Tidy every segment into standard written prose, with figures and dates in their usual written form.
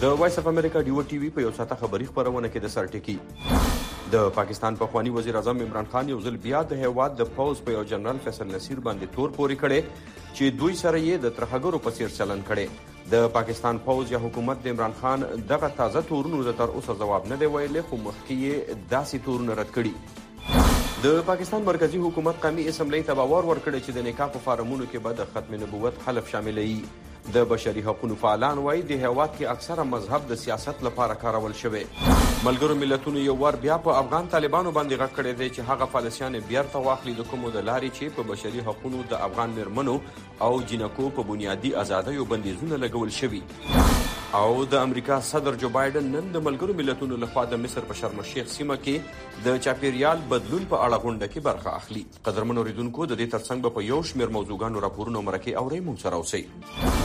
د وایس اف امریکا ډیو ټي وی په یو ساعته خبري خبرونه کې د سرټکی د پاکستان پخوانی وزیر اعظم عمران خان یو ځل بیا د هیواد د پوز په یو جنرال فیصل نصیر باندې تور پوري کړي چې دوی سره یې د ترهګرو په څیر چلن کړي. د پاکستان پوز یا حکومت د عمران خان دغه تازه تورونو د تر اوسه جواب نه دی ویلي، خو مخکې یې داسې تورونه رد کړي. د پاکستان مرکزی حکومت قومي اسمبلی ته باور ورکړی چې د نکاح په فارمونو کې به د ختم نبوت حلف شامل وي. د بشري حقوقو فعالان وایي د هیواد کې اکثره مذهب د سیاست لپاره کارول شوی. ملګرو ملتونو یو ور بیا په افغان طالبانو باندې غږ کړی دی چې هغه فلسطینیان بیرته واخلي د کومو د لارې چې په بشري حقوقو د افغان میرمنو او جنکو په بنیادي ازادیو بندیزونه لګول شوي. او د امریکا صدر جو بایدن نن د ملګرو ملتونو لخوا د مصر په شرم الشیخ سیمه کې د چاپیریال بدلون په اړه غونډه کې برخه اخلي. قدرمن اوریدونکو د دې ترڅنګ په یو شمېر موضوعګانو راپورونه مرکه اوري مونږ سره اوسئ.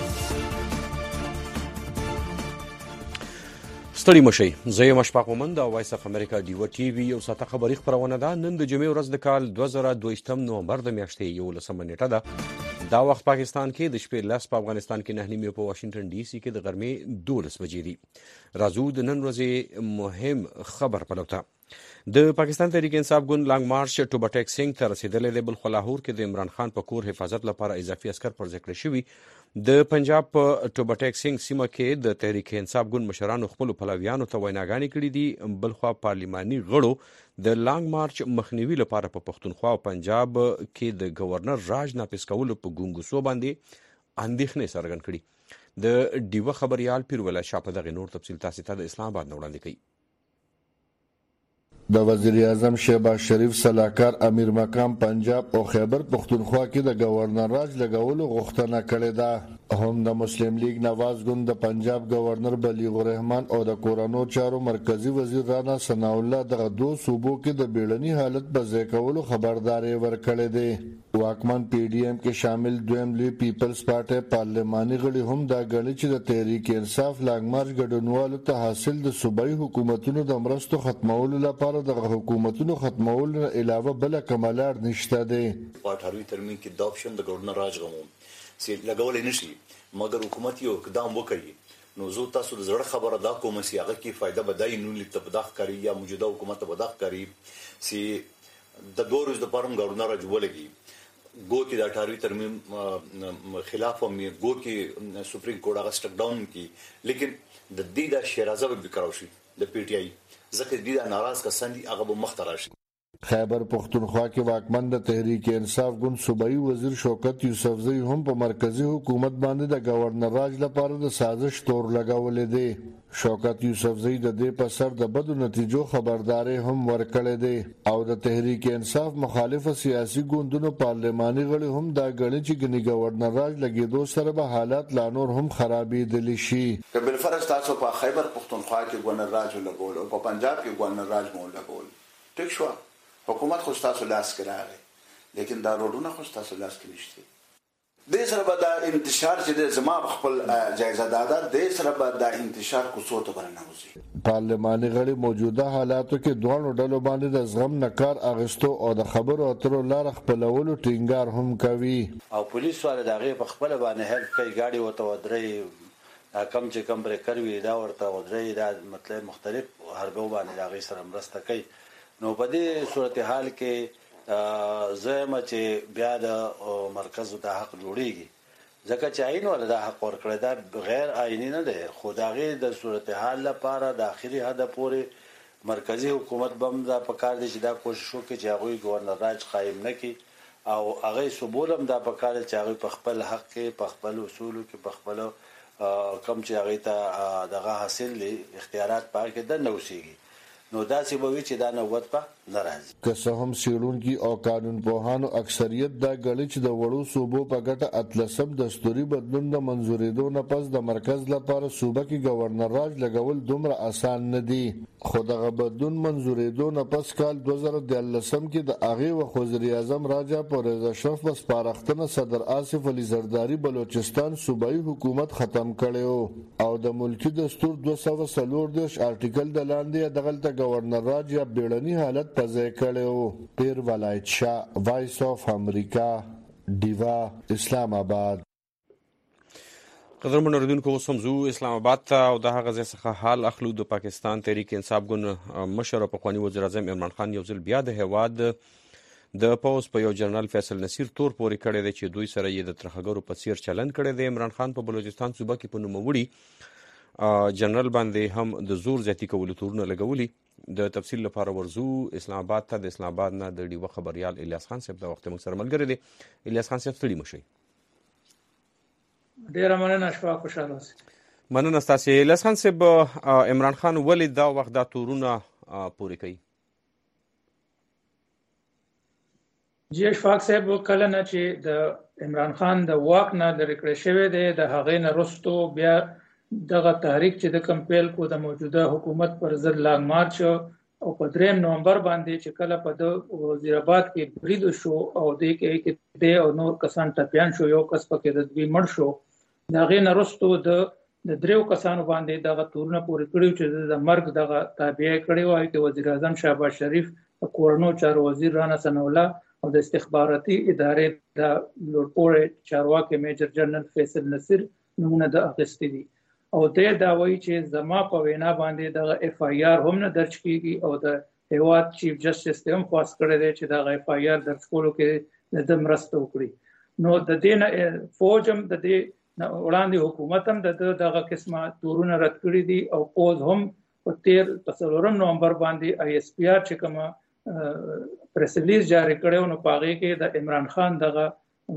ستړي مشئ، زه یم اشفاق مومند د وایس اف امریکا ډیو ټي وی یو ساعته خبري خبرونه ده. نن د جمعې ورځ د کال 2022 نومبر د میاشتې 11 نیټه ده. دا وخت پاکستان کې د شپې 10 په افغانستان کې 9 په واشنگټن ډي سي کې د غرمې 12 بجې دي. راځو د نن ورځې مهم خبر پلوته. د پاکستان تحریک انصاف ګوند لانګ مارچ ټوبټیک سنگ ته رسیدلی دی. بل خو لاهور کې د عمران خان په کور حفاظت لپاره اضافي عسکر پر ځای کړی شوي. د پنجاب په ټوبټیک سنگ سیمه کې د تحریک انصاف ګوند مشرانو خپلو پلویانو ته ویناګانې کړي دي. بلخوا پارلیماني غړو د لانګ مارچ مخنیوي لپاره په پښتونخوا او پنجاب کې د گورنر راج نافذ کولو په ګونګسو باندې اندېښنې څرګند کړي. د ډیوه خبریال پیروله شاه په دغه نور تفصیل تاسو ته د اسلام آباد نه وړاندې کوي. د وزیر اعظم شهباز شریف سلاکار امیر مقام پنجاب او خیبر پختونخوا کې د گورنر راج لګولو غوښتنه کړې ده. هم د مسلم لیگ نواز ګوند د پنجاب گورنر بلیغ الرحمن او د کورونو چارو مرکزی وزیر رانا ثنا الله د دوه صوبو کې د بیړني حالت په ځای کولو خبرداري ورکړې ده. واکمن پی ډی ایم کې شامل دویم لوی پیپلز پارټي پارلماني غړي هم دا غړي چې د تحریک انصاف لانګ مارچ ګډونوالو ته حاصل د صوبایي حکومتونو د مرستو ختمولو لپاره د حکومتونو ختمولو علاوه بل کمالار نشته دي. په 18 ترمیم کې د اپشن د گورنر راج غووم چې لګول نشي، مګر حکومت یو اقدام وکړي نو زه تاسو د زړه خبره دا کوم چې هغه کې فائدہ بدای نو لیکته بداخ کوي یا موجوده حکومت بداخ کوي چې د دورز د پرم گورنر راج ولګي گو کې د 18 ترمیم خلاف هم گو کې سپریم کورټ هغه سټک ډاون کی، لیکن د دې د شیرازه به کراوشي د پی ټی آی ځکه دې د ناراض کسان دي هغه به مختراشي. خیبر پختونخوا کې واکمن د تحریک انصاف ګوند صوبایي وزیر شوکت یوسفزئی هم په مرکزی حکومت باندې د گورنر راج لپاره د سازش تور لګولې دی. شوکت یوسفزئی د دې په سر د بدو نتیجو خبرداري هم ورکړې دی او د تحریک انصاف مخالف سیاسي ګوندونو پارلماني غړي هم دا غړي چې ګني گورنر راج لګیدو سره به حالات لا نور هم خرابېدلی شي. بل فرض تاسو په خیبر پختونخوا کې گورنر راج لګول او په پنجاب کې گورنر راج مو لګول، ټیک شو حکومت خو تاسو لاس کې راغی، لیکن دا روډونه خو تاسو لاس کې نشته. د سره به دا انتشار چې زما خپل جایزه دادا د سره به دا انتشار کو څو ته برنامه. پارلماني غړي موجوده حالاتو کې دوه ډلو باندې د زغم نکار اغستو او د خبرو اترو لار خپلولو ټینګار هم کوي او پولیس والا دغه په خپل باندې هلپ کوي، گاډي وته ودرې کم چې کم بریکر وی دا ورته ودرې دا مطلب مختلف هرګو باندې دغه سره مرسته کوي. نو په دې صورتحال کې زما چې بیا د مرکز د حق جوړیږي ځکه چې عین ولا د حق ورکړه دا غیر آئینی نه ده، خو دغه د صورتحال لپاره د اخري هدف پورې مرکزی حکومت بم دا پکار دي چې دا کوشش وکړي چې هغه گورنر راج قائم نکړي او هغه سبولم دا پکار چې هغه په خپل حق کې په خپل اصولو کې په خپل کم چې هغه ته دغه حاصل لري اختیارات پاره کې د نوسیږي. نو دا سی به چې دا نوبت په ناراضي که څه هم سیړونکي او قانون پوهانو اکثریت دا غړي چې د وړو صوبو په ګټه اتلسم دستوري بدلون د منځورېدو نه پس د مرکز لپاره صوبه کې گورنر راج لګول دومره آسان نه دي، خو دغه بدلون منځورېدو نه پس کال 2013 کې د هغه وزیر اعظم راجا پرویز اشرف په سپارښتنه صدر آصف علي زرداری بلوچستان صوبایي حکومت ختم کړو او د ملکی دستور 240 آرټیکل د لاندې دغلت گورنر راج یا بیړني حالت په ځای کړو. پیر ولایت شاه، وایس اف امریکا، ډیوا، اسلام آباد. قدرمن اوریدونکو اوس هم زو اسلام آباد ته او د هغه ځای څخه حال اخلو. د پاکستان تحریک انصاف ګوند مشر او پخواني وزیر اعظم عمران خان یو ځل بیا د هیواد د پوز په یو جنرال فیصل نصیر تور پورې کړی دی چې دوی سره یې د ترهګرو په څیر چلند کړی دی. عمران خان په بلوچستان صوبه کې په نوموړي جنرال باندې هم د زور زیاتي کولو تورونه لګولي. د تفصیل لپاره ورزو اسلام آباد ته. د اسلام آباد نه د ډیوه خبریال الیاس خان صاحب د وخت موږ سره ملګری دی. الیاس خان صاحب ستړي مشئ. ډیره مننه، شپه خوشاله اوسئ. مننه ستاسې. الیاس خان صاحب، عمران خان ولې دا وخت دا تورونه پورې کوي؟ جی اشفاق صاحب، کله نه چې د عمران خان د واک نه لرې کړی شوی دی، د هغې نه وروستو بیا دغه تحریک چې د کمپیل کو د موجوده حکومت پر ضد لانګ مارچ او په 3 نومبر باندې چې کله په د وزیر آباد کې برید شو او د کې د او نور کسان ټپیان شو، یو کس پکې د دوی مړ شو، د هغې نه وروستو د دریو کسانو باندې دغه تورونه پورې کړي چې د مرګ دغه تابع کړي وای چې وزیر اعظم شهباز شریف، د کورنو چارو وزیر رانا ثناء الله او د استخباراتي ادارې د لوړپوړي چارواکي میجر جنرال فیصل نصیر نمونه د اخیستي دي. او دا وایي چې زما په وینا باندې د اف آی آر هم نه درج کیږي او د هیواد چیف جسټس ته هم خواست کړی دی چې د اف آی آر درج کولو کې د مرسته وکړي. نو د دې نه فوج هم د دې وړاندې حکومت هم دغه قسمه تورونه رد کړي دي او پوز هم په 4 نومبر باندې آی اس پی آر چې کومه پریس ریلیز جاری کړو نو په هغې کې د عمران خان دغه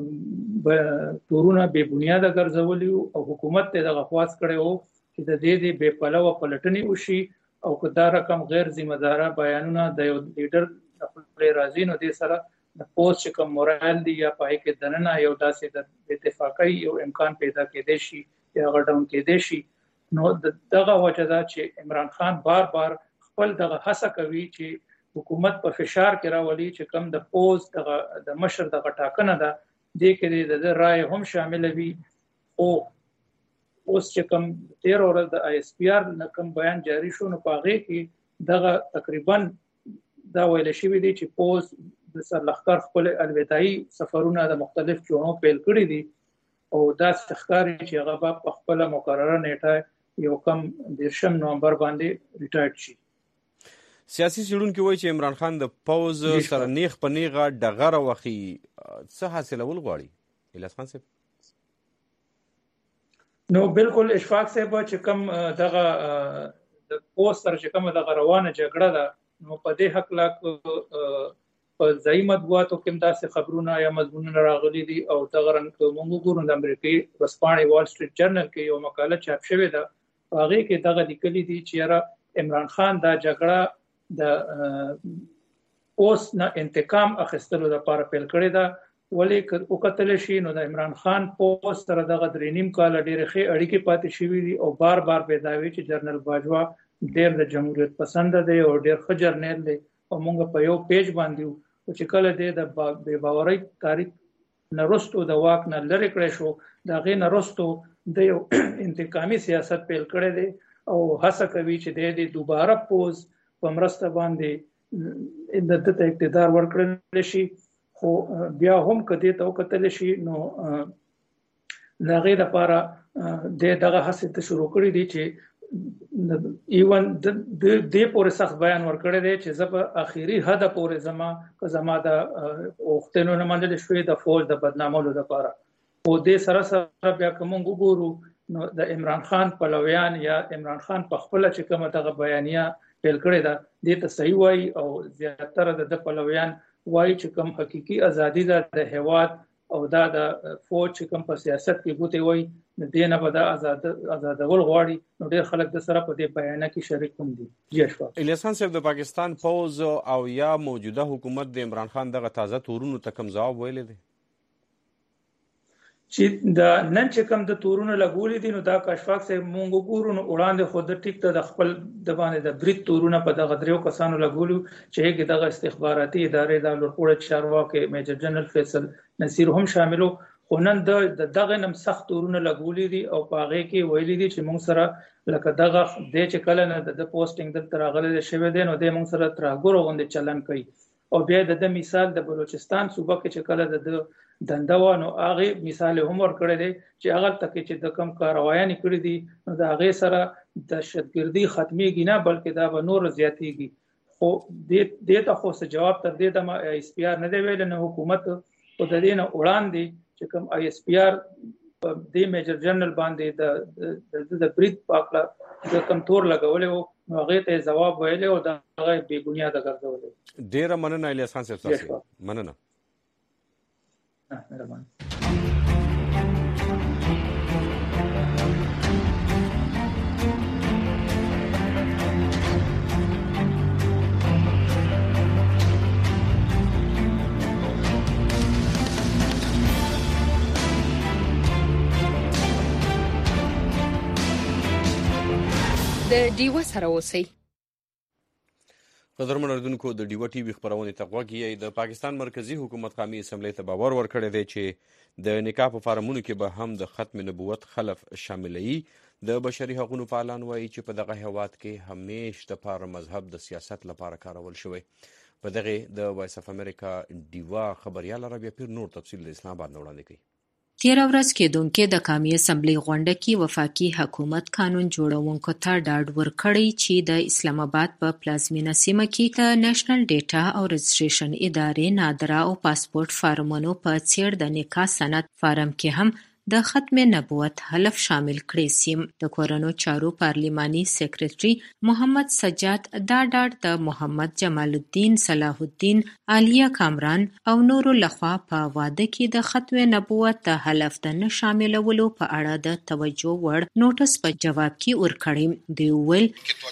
تورونه بې بنیاده ګرځولي او حکومت ته دغه خواست کړی و چې د دې بې پلوه پلټنې وشي او که دا رقم غیر ذمه داره بیانونه د یو لیډر د خپلې راځي نو دې سره د پوسټ چې کوم مورال دی یا پای کې دننه یو داسې د اتفاقي یو امکان پیدا کېدی شي یا غډون کېدی شي. نو دغه وجه ده چې عمران خان بار بار خپل دغه هڅه کوي چې حکومت په فشار کې راولي چې کوم د پوز د مشر دغه ټاکنه ده دې کې د رائے هم شامل وي. او اوس چې کوم 13 ورځ د آی اس پی آر نه کوم بیان جاری شو نو په هغې کې دغه تقریبا دا ویل شوي دي چې پوز د سرلښکر خپل الوداعي سفرونه د مختلف چونو پیل کړي دي او دا ښکاري چې هغه به په خپله مقرره نیټه یو کم 10 نومبر باندې ریټایرډ شي. سیاسي څېړونکي وایي چې عمران خان د پوز سره نیغ په نیغه ډغره وخي. څه حاصلول غواړي الیاس خان صاحب؟ نو بالکل اشفاق صاحب چې کوم دغه د پوز سره چې کومه دغه روانه جګړه ده نو په دې حقله په ځایي مطبوعاتو کې هم داسې خبرونه یا مضمونونه راغلي دي او دغه رنګ موږ ګورو د امریکایي ورځپاڼې وال سټریټ جرنل کې یو مقاله چاپ شوې ده، په هغې کې دغه لیکلي دي چې یاره عمران خان دا جګړه د اوس نه انتقام اخیستلو لپاره پیل کړې ده. ولې وکتل شي نو د عمران خان پوز سره دغه 3.5 کاله ډېرې ښې اړیکې پاتې شوي دي او بار بار پیدا وي چې جنرال باجوا ډېر د جمهوریت پسنده دی او ډېر ښه جرنیل دی او موږ په یو پیج باندې و چې کله دی د بې باورۍ تاریخ نه وروستو د واک نه لرې کړی شو د هغې نه وروستو د یو انتقامي سیاست پیل کړی دی او هڅه کوي چې دی د دوباره پوز په مرسته باندې د دته اقتدار ورکړل شي. خو بیا هم که دې ته وکتل شي نو د هغې لپاره دی دغه هڅې ته شروع کړي دي چې ایون دې پورې سخت بیان ورکړی دی چې زه په اخري حده پورې زما که زما د غوښتنو نه منلې شوې د فوج د بدنامولو لپاره. خو دې سره سره بیا که موږ وګورو نو د عمران خان پلویان یا عمران خان په خپله چې کومه دغه بیانیه پیل کړې ده دې ته صحیح وایي او زیاتره د پلویان وایي چې کوم حقیقي ازادي ده د هیواد او دا د فوج چې کوم په سیاست کې ګوتې وایي د دې نه به دا ازادول غواړي نو ډېر خلک د سره په دې بیانیه کې شریک هم دي. جی اشفاق. الیاس خان صاحب، د پاکستان پوز او یا موجوده حکومت د عمران خان دغه تازه تورونو ته کوم ځواب ویلی دی؟ چې د نن چې کوم د تورونه لګولي دي نو دا اشفاق صاحب موږ وګورو نو وړاندې خو د ټیک ته د خپل د باندې د برید تورونه په دغه دریو کسانو لګولي چې هغې دغه استخباراتي ادارې د لوړپوړي چارواکي میجر جنرال فیصل نصیر هم شاملو. خو نن د دغه نم سخت تورونه لګولي دي او په هغې کې ویلي دي چې موږ سره لکه دغه دی چې کله نه د پوسټینګ دلته راغلی شوی دی نو دی موږ سره ترهګرو غوندې چلن کوي. او بیا د مثال د بلوچستان صوبه کې چې کله د دنده و نو هغه مثال هم ورکړی دی چې هغه تک چې د کم کاروایان کړی دي نو د هغه سره دهشتګردي ختميږي نه بلکې دا به نور زیاتېږي. خو دې ته خو څه جواب تر دې دمه ایس پی آر نه دی ویل نه حکومت او د دې نه وړاندې چې کوم ایس پی آر د میجر جنرال باندې د برید پاکله د کم تور لګولې او هغه ته جواب ویل او دا هغه بے بنیاده ګرځولې. ډیره مننه الیاس خان صاحب تاسو مننه. مهربان. د ډیوه سره اوسئ. قدرمن اردوونکو د ډیوه ټي وي خبرونه ته غوږ یې. د پاکستان مرکزی حکومت قومي اسمبلی ته باور ورکړی دی چې د نکاح په فارمونو کې به هم د ختم نبوت خلف شاملوي. د بشري حقوقو فعالان وایي چې په دغه هیواد کې همیش د پاره مذهب د سیاست لپاره کارول شوی. په دغه د وایس اف امریکا ډیوه خبريال ربیع پیر نور تفصیل د اسلام آباد وړاندې کوي. تیر ورځ کېدونکې د قومي اسمبلی غونډه کې وفاقي حکومت قانون جوړونکو ته ډاډ ورکړی چې د اسلام آباد په پلازمینه سیمه کې د نېشنل ډیټا او رجسټریشن ادارې نادره او پاسپورت فارمونو په څیر د نکاح سند فارم کې هم د ختم نبوت حلف شامل کړي سي. د کورنو چارو پارلیماني سیکریټري محمد سجاد دا ډاډ د محمد جمال الدین صلاح الدین عالیه کامران او نورو لخوا په واده کې د ختم نبوت د حلف د نه شاملولو په اړه د توجه وړ نوټس په جواب کې ورکړی. دی ویل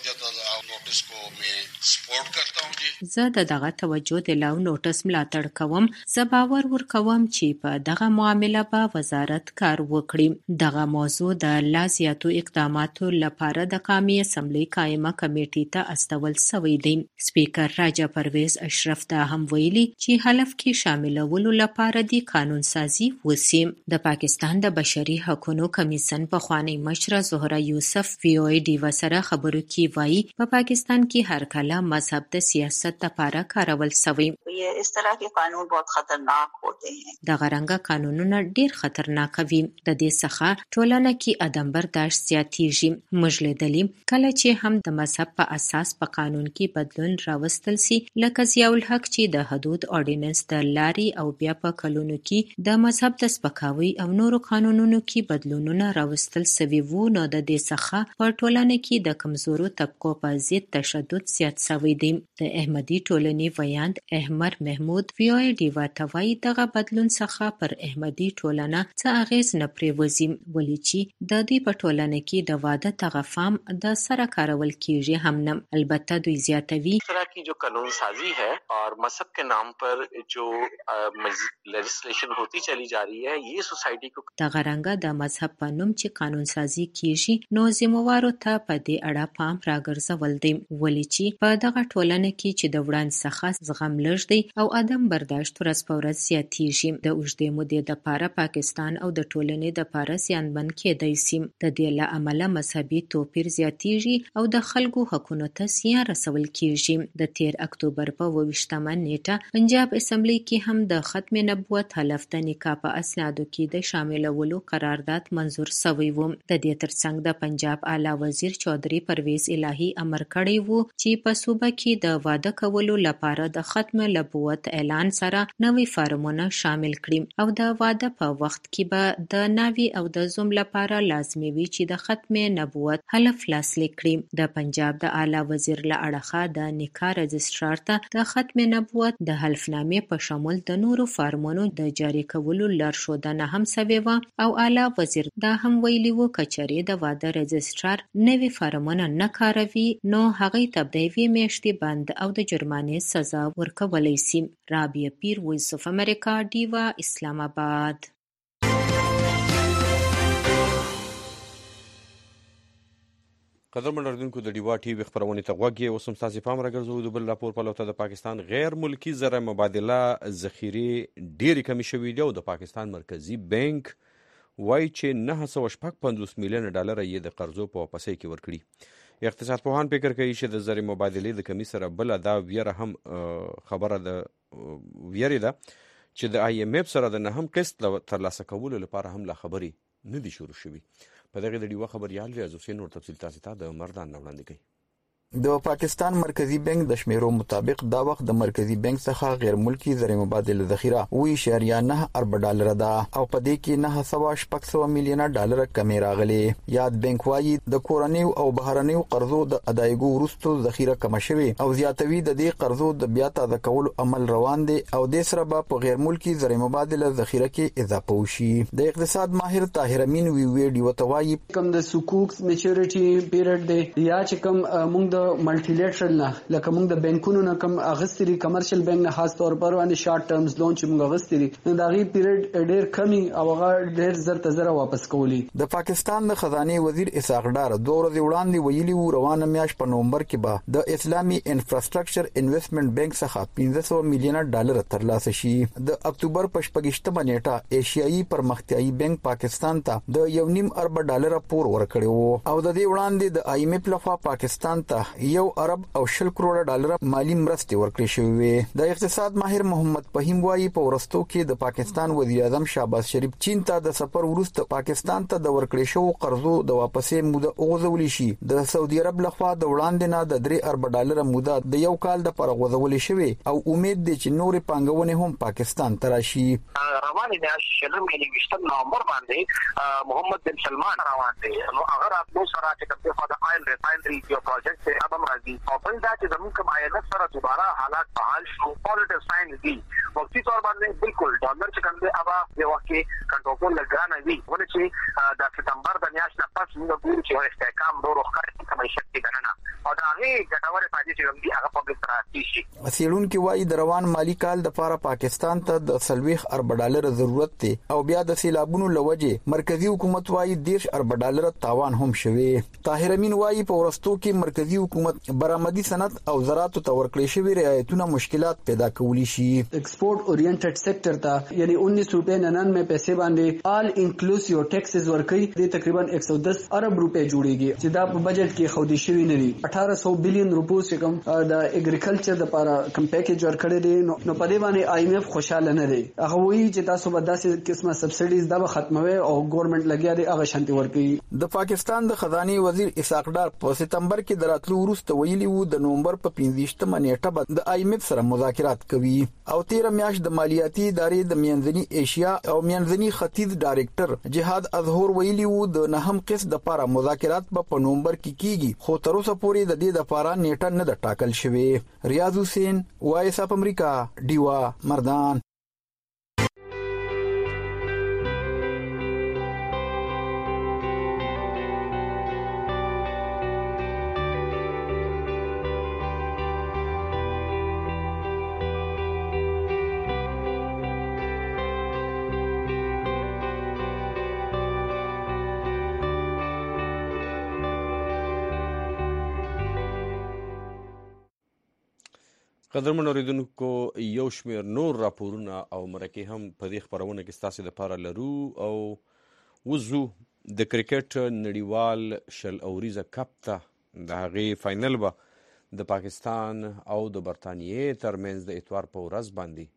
زه دغه توجه د لاو نوټس ملاتړ کوم. زه باور ورکوم چې په دغه معامله به وزارت کار وکړي. دغه موضوع د لا زیاتو اقداماتو لپاره د قومي اسمبلی قائمه کمیټې ته استول شوی دی. سپیکر راجا پرویز اشرف دا هم ویلي چې حلف کې شاملولو لپاره د قانون سازي وسی. د پاکستان د بشري حقوقو کمیسن پخوانی مشره زهره یوسف وی او ای ډیوا سره خبرو کې وایي په پاکستان کې هر کله مذهب د سیاست لپاره کارول شوی. اس طرح کے قانون بہت خطرناک ہوتے ہیں. دغه رنګه قانونونه ډیر خطرناک وي. د دې څخه ټولنه کې عدم برداشت زیاتېږي. موږ لیدلي کله چې هم د مذهب په اساس په قانون کې بدلون راوستل سي لکه ضیاء الحق چې د حدود اورډیننس د لاري او بیا په کلونو کې د مذهب د سپکاوي او نورو قانونونو کې بدلونونه راوستل سوي وو. نو د دې څخه په ټولنه کې د کمزورو طبقو په ضد تشدد زیات شوی دی. د احمدي ټولنې ویاند احمر محمود وی او ای ډیوا ته وایي دغه بدلون څخه پر احمدي ټولنه څه اغیز نه پریوزي ولې چې د دوی په ټولنه کې د واده تغفام د سره کارول کیږي هم نه. البته دوی زیاتوي اس طرح کی جو قانون سازی ہے اور مذہب کے نام پر جو لیجسلیشن ہوتی چلی جا رہی ہے یہ سوسایټي کو دغه رنګه د مذهب په نوم چې قانون سازي کیږي نو ذمہوارو ته په دې اړه پام راګرځول دی ولې چې په دغه ټولنه کې چې د وړاندې څخه زغم لږ دی او عدم برداشت ورځ په ورځ زیاتېږي. د اوږدې مودې دپاره پاکستان او د ټولنې دپاره زیانمن کېدی سي. د دې له امله مذهبي توپیر زیاتېږي او د خلکو حقونو ته زیان رسول کېږي. د تیر اکتوبر په 28مه نیټه پنجاب اسمبلی کې هم د ختم نبوت حلف د نکاح په اسنادو کې د شاملولو قرارداد منظور شوی و. د دې ترڅنګ د پنجاب اعلی وزیر چودھری پرویز الهی امر کړی و چې په صوبه کې د واده کولو لپاره د ختم نبوت اعلان سره نوې فارمونه شامل کړي او د واده په وخت کې به د ناوي او د زوم لپاره لازمي وي چې د ختم نبوت حلف لاسلیک کړي. د پنجاب د اعلی وزیر له اړخه د نکاح رجسټرار ته د ختم نبوت د حلفنامې په شمول د نورو فارمونو د جاری کولو لارښودنه هم شوې وه او اعلی وزیر دا هم ویلي و که چېرې د واده رجسټرار نوي فارمونه نه کاروي نو هغې ته د 2 میاشتې بند او د جرمانې سزا ورکولی سي. رابعه پیر وایس اف امریکا ډیوا اسلام آباد. قدرمن اردوونکو د ډیوا ټي وي خبرونې ته غوږ یې. اوس هم ستاسې پام راګرځوو د بل راپور په لور ته. د پاکستان غیر ملکي زر مبادله ذخیرې ډېرې کمې شوي دي او د پاکستان مرکزي بانک وایي چې 955 میلیونه ډالر یې د قرضو په واپسۍ کې ورکړي. اقتصاد پوهان فکر کوي چې د زر مبادلې د کمی سره بله دا ویره هم خبره ده ویرې ده چې د IMF سره د نهم قسط ترلاسه کولو لپاره هم لا خبرې نه دي شروع شوي. په دغه د ډیوه خبریال ریاض حسین نور تفصیل تاسو ته د مردان نه وړاندې کوي. د پاکستان مرکزی بانک د شمیرو مطابق دا وخت د مرکزی بانک څخه غیر ملکی زر مبادله ذخیره $9 ارب ډالر ده او په دې کې $9.6 میلیون ډالر کمی راغلي. یاد بانک وايي د کورنیو او بهرنیو قرضو د ادایګو وروسته ذخیره کم شوي او زیاتوي د دې قرضو د بیا تازه کولو عمل روان دي او د سره په غیر ملکی زر مبادله ذخیره کې اضافه وشي. د اقتصاد ماهر طاهر امین ویډیو توایي کوم د سکوک میچورټی پیریډ دی یا چې کوم موږ د ملټی لیټرل نه لکه موږ د بانکونو نه کوم اغستري کمرشل بانک نه خاص طور پر باندې شارټ ټرمز لون چې موږ اغستري دا غي پیریډ ډیر کمی او هغه ډیر زر تزره واپس کولی. د پاکستان د خزانه وزیر اسحاق ډار 2 ورځې وړاندې ویلي وو روانه میاشت په نومبر کې به د اسلامي انفراستراکچر انویسټمنٹ بانک څخه $500 میلیون ډالر ترلاسه شي. د اکتوبر په 28مه نیټه ایشیایي پرمختیایي بانک پاکستان ته د $1.5 ارب ډالر پور ورکړی وو او د دې وړاندې د IMF لخوا پاکستان ته $1 ارب او $10 کروڑ مالی مرستې ورکړې شوې. د اقتصاد ماهر محمد فهیم وايي په ورستو کې د پاکستان وزیر اعظم شهباز شریف چین ته د سفر وروسته پاکستان ته د ورکړې شو قرضو د واپسې موده اوغځول شي. د سعودي عرب لخوا د وړاندې نه د $3 ارب ډالر موده د یو کال د پر غوځول شوی او امید دی چې نورې پانګونې هم پاکستان ته راشي. روانې میاشت شلم یې نومبر باندې محمد بن سلمان روان دی نو هغه راتلو سره چې کوم د آیل ریفاینري یو پروجیکټ دی ابم راځي او په دا چې زموږ کوم IMF سره دوباره حالات بحال شو پوزټیو ساين دي وقتی طور باندې بالکل ډالر چې کوم دی ابا یو وخت کنټرول لګرانه وي ولې چې د سپتمبر د میاشتې نه پس موږ ګورو چې استحکام ډېر وخت کومه شکل کنه او دا هغه ګټورې فائدې چې هم دي هغه په بل تر شي. سیلون کې وايي د روان مالی کال د لپاره پاکستان ته د $40 ارب ډالر ضرورت دی او بیا د سیلابونو لوجه مرکزی حکومت وايي $10 ارب ډالر تاوان هم شوی. طاهر امین وايي په ورستو کې مرکزی حکومت برآمدی صنعت او زراعت ته ورکړې شوی رعایتونه مشکلات پیدا کولی شي. ایکسپورټ اورینټډ سېکټر ته یعنی 1999 پیسې باندې آل انکلوسیو ټیکسز ورکړي د تقریبا $110 ارب جوړيږي چې دا په بجټ کې خودي شوی نه دي. 1800 بلین روپو چې کوم د اګریکلچر لپاره کوم پیکیج ورکړی دی نو په دې باندې IMF خوشاله نه دی. هغه وایي چې تاسو به داسې قسمه سبسایډیز دا ختموي او ګورنمنت لګیا دی هغه شانتي ورکړي. د پاکستان د خزانه وزیر اسحاق ډار په سپتمبر کې دراتلو وروسته ویلي وو د نومبر په 15مه نیټه به د IMF سره مذاکرات کوي او 13 میاشت د مالیاتي ادارې د منځني ایشیا او منځني ختیځ ډایریکټر جهاد اظهور ویلي وو د نهم قسط د لپاره مذاکرات په نومبر کې کیږي خو تر اوسه پورې د دې لپاره نیټه نه د ټاکل شوې. ریاض حسین وایس اپ امریکا ډیوا مردان. قدرمن اوریدونکو یو شمیر نور راپورونه او مرکې هم په دې خبرونه کې ستاسو لپاره لرو او وزو د کرکټ نړیوال شل اوریزه کپ ته د هغې فاینل به د پاکستان او د برطانیې ترمنځ د اتوار په ورځ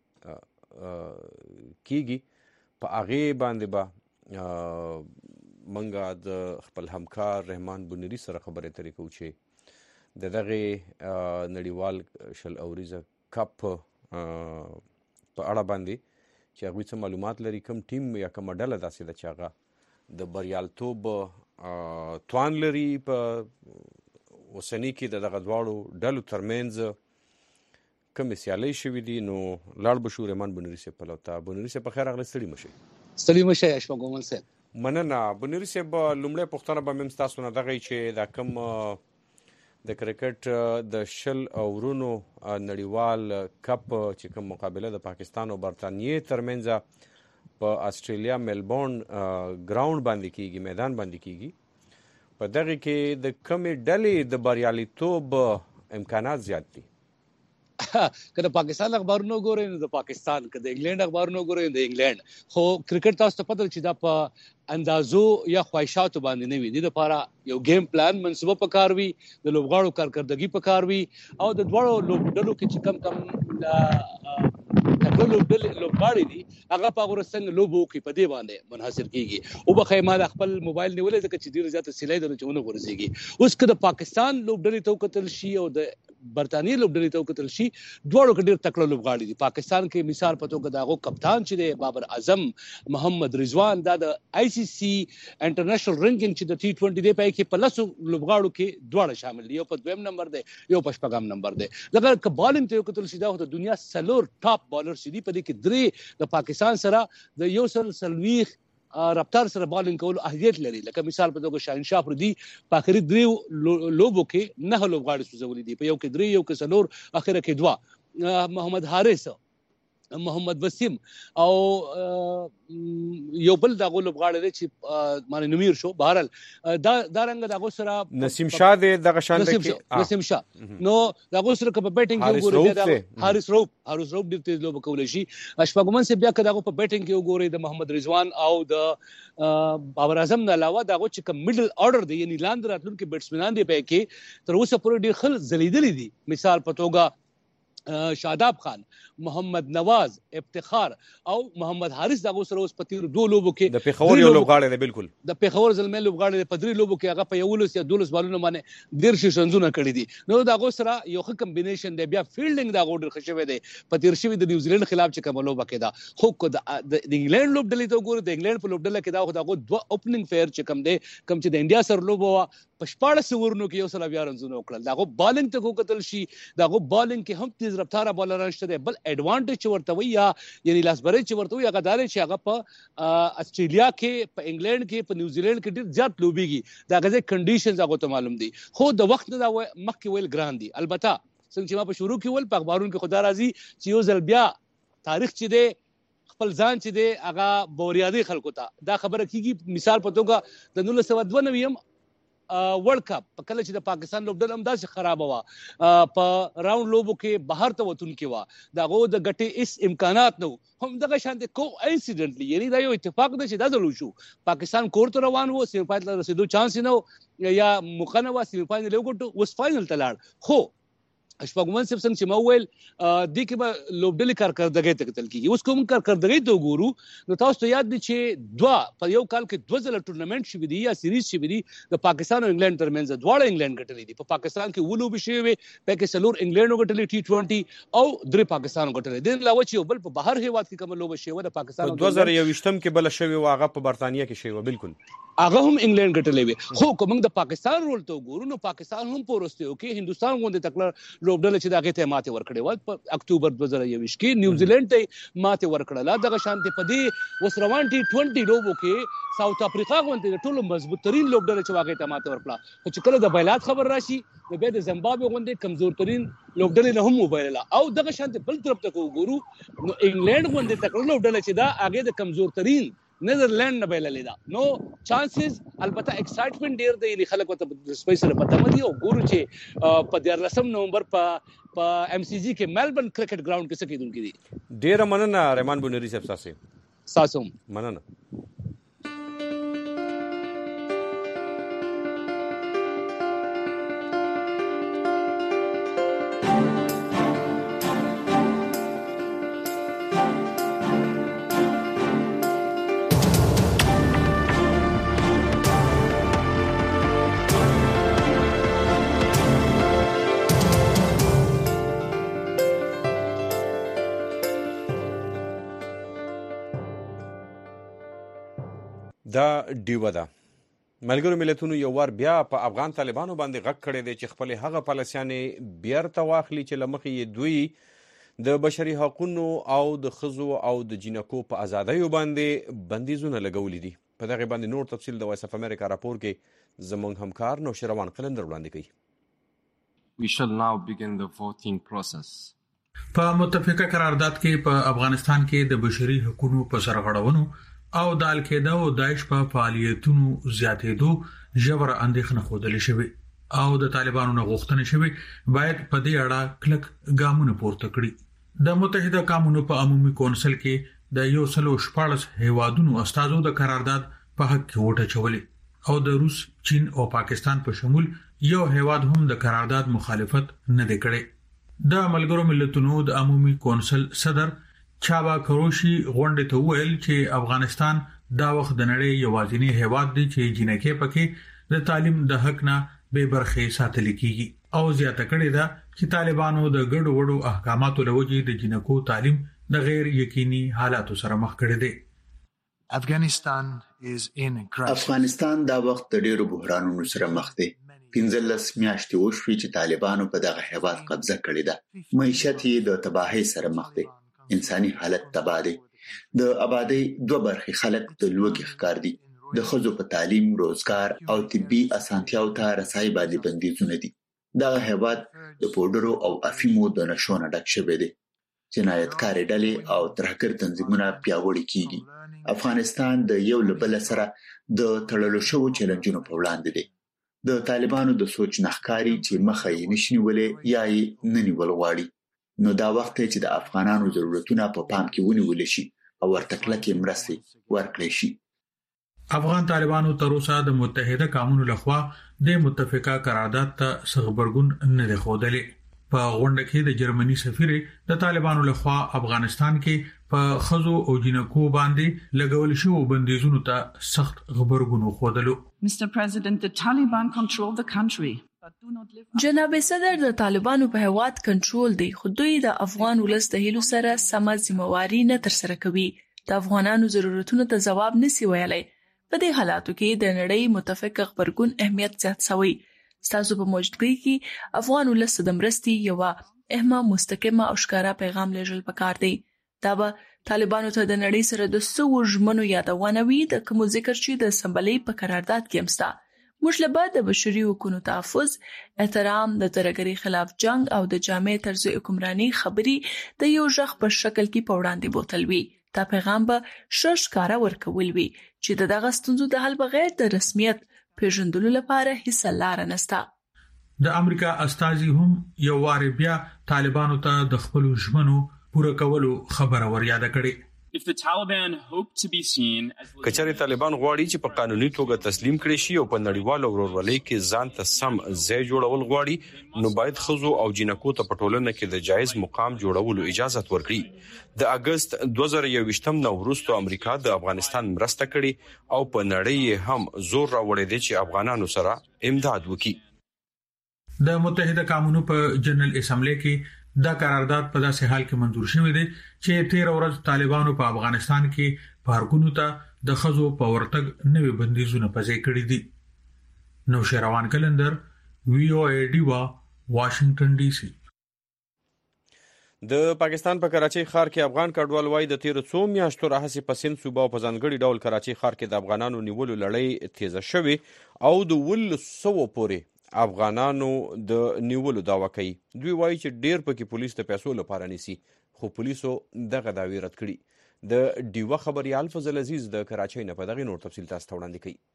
باندې کیږي. په هغې باندې به منګه د خپل همکار رحمان بنيري سره خبرې اترې کوو چې د دغه نړیوال شل اوریزه کپ په اړه باندې چې هغوی څه معلومات لري کوم ټیم یا کومه ډله داسې ده چې هغه د بریالیتوب توان لري په اوسني کې د دغه دواړو ډلو ترمنځ کومې سیالۍ شوي دي. نو لاړ به شو رحمان بنيري صاحب په لوته. بنيري صاحب په خیر راغلی. ستړي مشئ اشفاق ګومل صاحب. مننه بنيري صاحب. لومړی پوښتنه به مې ستاسو نه دغه چې دا کوم د کرکټ د شل اورونو نړیوال کپ چې کوم مقابله د پاکستان او برطانیې ترمنځ په استرالیا ملبورن ګراوند باندې کیږي میدان باندې کیږي په دغه کې د کمې ډلې د بریالیتوب امکانات زیات دي. که د پاکستان اخبارونو ګورئ نو د پاکستان، که د انګلند اخبارونو ګورئ نو د انګلند. خو کرکټ تاسو ته پته چې دا په اندازو یا خواهشاتو باندې نه وي. دې لپاره یو گیم پلان منصوبه پکار وي، د لوبغاړو کارکردګي پکار وي او د دواړو لوبډلو کې چې کم تکړه لوبغاړي دي هغه په ورسنګ لوبو کې په دې باندې منحصر کیږي او بخای ما خپل موبایل نیولې ځکه چې ډیر زیات سیلای درته چونه ورسیږي اوس کله پاکستان لوبډلې تو قتل شي او د برتانیې لوبډلې تو قتل شي دوړو کې ډیر تکړه لوبغاړي دي پاکستان کې مثال پتو کې داغو کپتان چې دی بابر اعظم محمد رضوان دا د آی سی سی انټرنیشنل رینکینګ چې د T20 دی په کې په لاسو لوبغاړو کې دوړه شامل دي یو په دویم نمبر دی یو په شپږم نمبر دی لکه ک بالینګ ته قتل شي دا د دنیا سلور ټاپ بالر سي دي په دې کې درې د پاکستان سره د یو سلويخ رفتار سره بالینګ کول اهمیت لري لکه مثال په توګه شاهنشاه پردي په اخري درې لوبو کې نه لوبغاړي سوزولي دي په یو کې درې یو کې سلور اخره کې دوا محمد حارث محمد وسیم او یو بل د غلوبغاړي دی چې معنی نمیر شو بهرال دا رنګ د غو سره نسیم شاه د غشان کې نسیم شاه نو د غو سره په بیټینګ کې وګورئ دا حارث روب ډیر تیز لوب کولای شي اشفاقمن سي بیا کداغه په بیټینګ کې وګورئ د محمد رضوان او د بابر اعظم نه علاوه دغه چې کوم میډل اورډر دی یعنی لاندې راتلونکي بیټسمنان دی په کې تر اوسه پورې ډیر خل زلیدلې دي مثال په توګه شاداب خان محمد نواز افتخار او محمد حارث دغه سره اوس پتیر دوه لوبو کې د پیښور یو لوبغاړی دی بالکل د پیښور زلمه لوبغاړی دی په درې لوبو کې هغه په یولس یا 12 بالونو باندې ډیر شي شنزونه کړی دي نو دغه سره یو ښه کمبینیشن دی بیا فیلډینګ دغه ډیر خښوي دی پتیر شوی د نیوزیلند خلاف چې کوم لوبه کې دا خو د انګلند لوب ډلې ته وګورئ د انګلند په لوب ډله کې دا دغه دوه اوپننګ فیر چې کوم دی کوم چې د انډیا سره لوبه په 14 ورنو کې یو سره بیا رنزونه وکړل دغه بالینګ ته کوتل شي دغه بالینګ کې هم تیز رفتار بالران شته بل ایڈوانټیج ورته وي یا یعنی لاسبري چې ورته وي هغه دار چې هغه په استرالیا کې په انګلند کې په نیوزیلند کې ډیر زیات لوبيږي دا غزه کنډیشنز هغه ته معلوم دي خو د وخت نه مخکې ویل ګران دي البته څنګه چې ما په شروع کې ول په اخبارونو کې خدا راضي چې یو ځل بیا تاریخ چې دی خپل ځان چې دی هغه بوریادي خلکو ته دا خبره کیږي مثال په توګه د 1992 ورلد کپ په کله چې د پاکستان لوبډله هم داسې خراب و په راوند لوبو کې بهر ته وتون کې و دغه د ګټې اس امکانات نو هم دغه شان د کو انسیډنټلی یعنی دا یو اتفاق دی چې دا ضرور شو پاکستان کور ته روان وو سیمی فائنل رسیدو چانس نه یا مخنه و سیمی فائنل یو ګټو وس فائنل ته لاړ خو اشفاقمن صاحب څنګه چې مو ویل د کې به لوبډلې کارکردګۍ ته کتل کیږي اوس کوم کارکردګۍ ته وګورو نو تاسو ته یاد دي چې دوا په یو کال کې 2 ځله ټورنمنت شوی دی یا سیریز شوی دی د پاکستان او انګلند ترمنځ دواړه انګلند ګټلې دي په پاکستان کې ولو به شوی په کې سلور انګلند ګټلې T20 او درې پاکستان ګټلې دي علاوه چې بل په بهر هیواد کې کوم لوب شوی د پاکستان 2021 کې بل شوی واغه په برتانیې کې شوی بالکل هغه هم انګلند ګټلې وي خو کوم د پاکستان رول ته وګورو نو پاکستان هم پورسته کې هندستان غونډه تکړه لوبډله چې دغه ته ماته ورکړې و په اکتوبر 2021 کې نیوزیلند ته ماته ورکړله دغه شانتي په دې وسروان T20 لوبو کې ساوث افریقا غونډه ټولو مضبوط ترين لوبډله چې واغې ته ماته ورکړه خو چې کله د بایلات خبر راشي د بیا د زیمبابوې غونډه کمزور ترين لوبډله نه هم وبایله او دغه شانتي بل طرف ته وګورو نو انګلند غونډه تکړه لوبډله چې دا هغه د کمزور ترين نیدرلند نه بیل لیدا نو چانسز البته ایکسایټمنت ډیر دی خلک ته سپیشل پته مدي او ګورو چې په 14 نومبر په MCG کې میلبورن کرکټ ګراوند کې سکیدونکو دي ډیر مننه رحمان بونری صاحب ساسو مننه دا ډیوه ده ملګرو ملتونو یو ور بیا په افغان طالبانو باندې غږ کړی دی چې خپل هغه پالیسیانې بیرته واخلي چې لمخې دوی د بشري حقوقو او د ښځو او د جنکو په ازادیو باندې بندیزونه لګولي دي په دغه باندې نور تفصیل د وایس اف امریکا راپور کې زموږ همکار نوشروان قلندر وړاندې کوي We shall now begin the voting process. په متفقه قرارداد کې په افغانستان کې د بشري حقوقو په سرغړونو او د القاعده او داعش په فعالیتونو زیاتېدو ژوره اندېښنه خوده شوې او د طالبانو نه غوښتنه شوې باید په دې اړه کلک ګامونه پورته کړي د متحده قومونو په عمومي کونسل کې د 114 هیوادونو استادو د قرارداد په حق کې ووټ چولې او د روس چین او پاکستان په شمول یو هیواد هم د قرارداد مخالفت نه کړي د ملګرو ملتونو د عمومي کونسل صدر چابا کروشي غونډه ته ویل چې افغانستان دا وخت د نړۍ یوازینی هیواد دی چې جنکه پکې د تعلیم د حق نه به برخه ساتل کیږي او زیاته کړې ده چې طالبانو د ګډ وډو احکاماتو لوجې د جنکو تعلیم د غیر یقیني حالاتو سره مخ کړي دي. افغانستان دا وخت د ډیرو بحرانونو سره مخ دی. 15 میاشتې وشوي چې طالبانو په دغه هیواد قبضه کړې ده. معیشت یې د تباہي سره مخ دی. انساني حالت تباہ دی. د آبادی 2 برخې خلک د لوږې ښکار دي. د ښځو په تعلیم، روزګار او طبي اسانتیاو ته رسایي باندې بندیزونه دي. دغه هیواد د پودرو او افیمو د نشو نه ډک شوی دی. جنایتکار ډلې او ترهګر تنظیمونه پیاوړي کیږي. افغانستان د یو لبل سره د تړلو شوو چیلنجونو په وړاندې دی. د طالبانو د سوچ نخکاری چې مخه یې نشنیولې یا یې ننیول غواړي. نو دا وخت چې د افغانانو ضرورتونه په پام کې ونیول شي او ورته کلکې مرستې ورکړي شي. افغان طالبانو تر اوسه د متحده قومونو لخوا د متفقه قرارداد ته خبرګون نه دی خوده. په غونډه کې د جرمني سفیر د طالبانو لخوا افغانستان کې په خزو او جنکو باندې لګول شوی بندیزونو ته سخت خبرګون خوده. Mr. President, the Taliban control the country. جناب صدر د طالبانو په هواد کنټرول دی، خو دوی د افغان ولس د هیلو سره سم ذمہواری نه تر سره کوي. د افغانانو ضرورتونو ته جواب نسی ویلای. په دې حالاتو کې د نړۍ متفق خبرګون اهمیت زیات شوی. ستاسو په موجودګۍ کې افغان ولس د مرستې یو اهمه مستقیمه او ښکارا پیغام لېږل پکار دی. دا به طالبانو ته د نړۍ سره د سو ژمنو یادونه وي د کوم ذکر چې د سمبلې په قرارداد کې همستا. موږ له بعد د بشري حقوقو تحفظ، احترام، د ترهګرۍ خلاف جنگ او د جامع طرز حکمرانی خبري د یو ژغ په شکل کې په وړاندې بوتل وي. دا پیغام به ښکارا ورکول وي چې دغه ستونزو د حل بغیر د رسمیت پیژندلو لپاره هیڅ لار نشته. د امریکا استازي هم یو وار بیا طالبانو ته د خپل ژمنو پوره کولو خبره ورياده کړې. کچره طالبان غواړي چې په قانوني توګه تسلیم کړي شي او په نړیوالو ورورولۍ کې ځان ته سم ځای جوړول غواړي، نو باید خزو او جنکو ته په ټولنه کې د جایز مقام جوړولو اجازه ورکړي. د اگست 2021 نو وروسته امریکا د افغانستان مرسته کړي او په نړۍ هم زور راوړی دی چې افغانانو سره امداد وکړي. د متحده قومونو په جنرال اسمبلی کې دا قرارداد په داسې حال کې منظور شوی دی چې 13 ورځ طالبانو په افغانستان کې پارکونو ته د خزو په ورتګ نوې بندیزونه پځې کړې دي. نو شروان کلندر VOA ډیوا واشنگټن ډي سي. د پاکستان په کراچۍ ښار کې افغان کډوال وای د 13 میاشتو راهسي په سند صوبه په ځانګړي ډول کراچۍ ښار کې د افغانانو نیولو لړۍ تیزه شوې او د 100 پورې افغانانو د نیولو داوا کوي. دوی وایي چې ډیر پکې پولیس د پیسو لپاره نیسي، خو پولیسو دغه داوی رد کړي. د ډیوا خبريال فضل عزیز د کراچۍ نه په دغه نور تفصیل تاسو ته وړاندې کوي.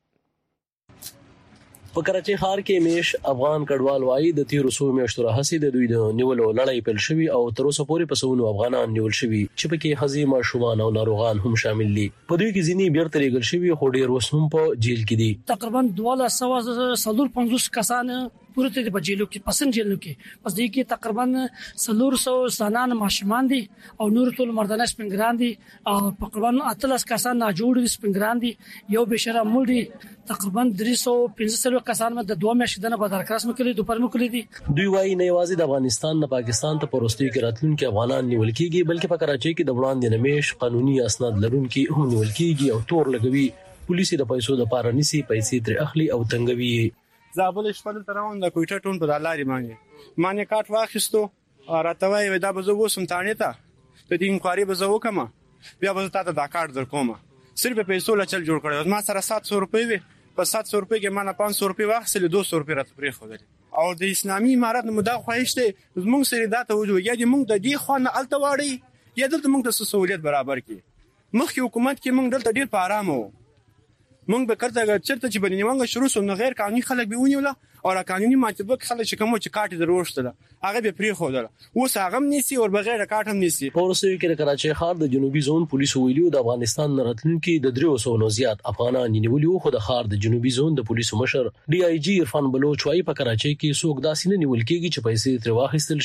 په کراچۍ ښار کې میش افغان کډوال وایي د 13 میاشتو راهسي د دوی د نیولو لړۍ پیل شوې او تر اوسه پورې په سونو افغانان نیول شوي چې پکې حزي ماشومان او ناروغان هم شامل دي. په دوی کې ځینې بیرته لېږل شوي خو ډېر اوس هم په جیل کې دي. تقریبا 1250 کسان پورته دي په جیلو کې، پسند جیلو کې. پس دې کې تقریبا 400 زنان ماشومان دي او نور ټول مردانه سپنګران دي او تقریبا 18 کسان ناجوړ دي سپنګران دي، یو بشره مول دي. تقریبا 315 کسان د 2 میاشتې نه بدر کراس مکلي دوپر مکلي دي. دوی وايي نه یوازې د افغانستان نه پاکستان ته پروستي کې راتلونکي افغانان نیول کیږي بلکې په کراچۍ کې د وړاندې نمیش قانوني اسناد لرونکي هم نیول کیږي او تور لګوي. پولیس د پیسو د پاره نسی پیسې تر اخلي او تنګوي. زابل شپه تر روان د کوټه ټون په لارې مانه کاټ واخیستو راتوي دا به زه وسم تانه ته د دې انکواري به زه وکم بیا به تاسو دا کارت در کوم. صرف پیسو لا چل جوړ کړو، ما سره 700 روپۍ وي، په 700 روپۍ کې ما 500 روپۍ واخیستل، 200 روپۍ راته پرې خو دي. او د اسلامي امارات مدا خوښته زموږ سره دا ته وجو یا د موږ د دې خو نه الته واړی یا دلته موږ د سہولیت برابر کی. مخکې حکومت کې موږ دلته ډیر په آرام وو، موږ به کړه چرته چې بنې موږ شروع سم غیر قانوني خلک به ونیول او قانوني ماتبک خلک چې کوم چې کاټ دروشته هغه به پری خو دل اوس هغه نيسي او بغیر کاټ هم نيسي. پورسوي کې کراچۍ ښار د جنوبي زون پولیسو ویلو د افغانستان راتلونکي د 300 نو زیات افغانان نیولي خو د ښار د جنوبي زون د پولیسو مشر DIG عرفان بلوچ وايي په کراچۍ کې څوک داسې نه نیول کېږي چې پیسې تر واخیستل شي.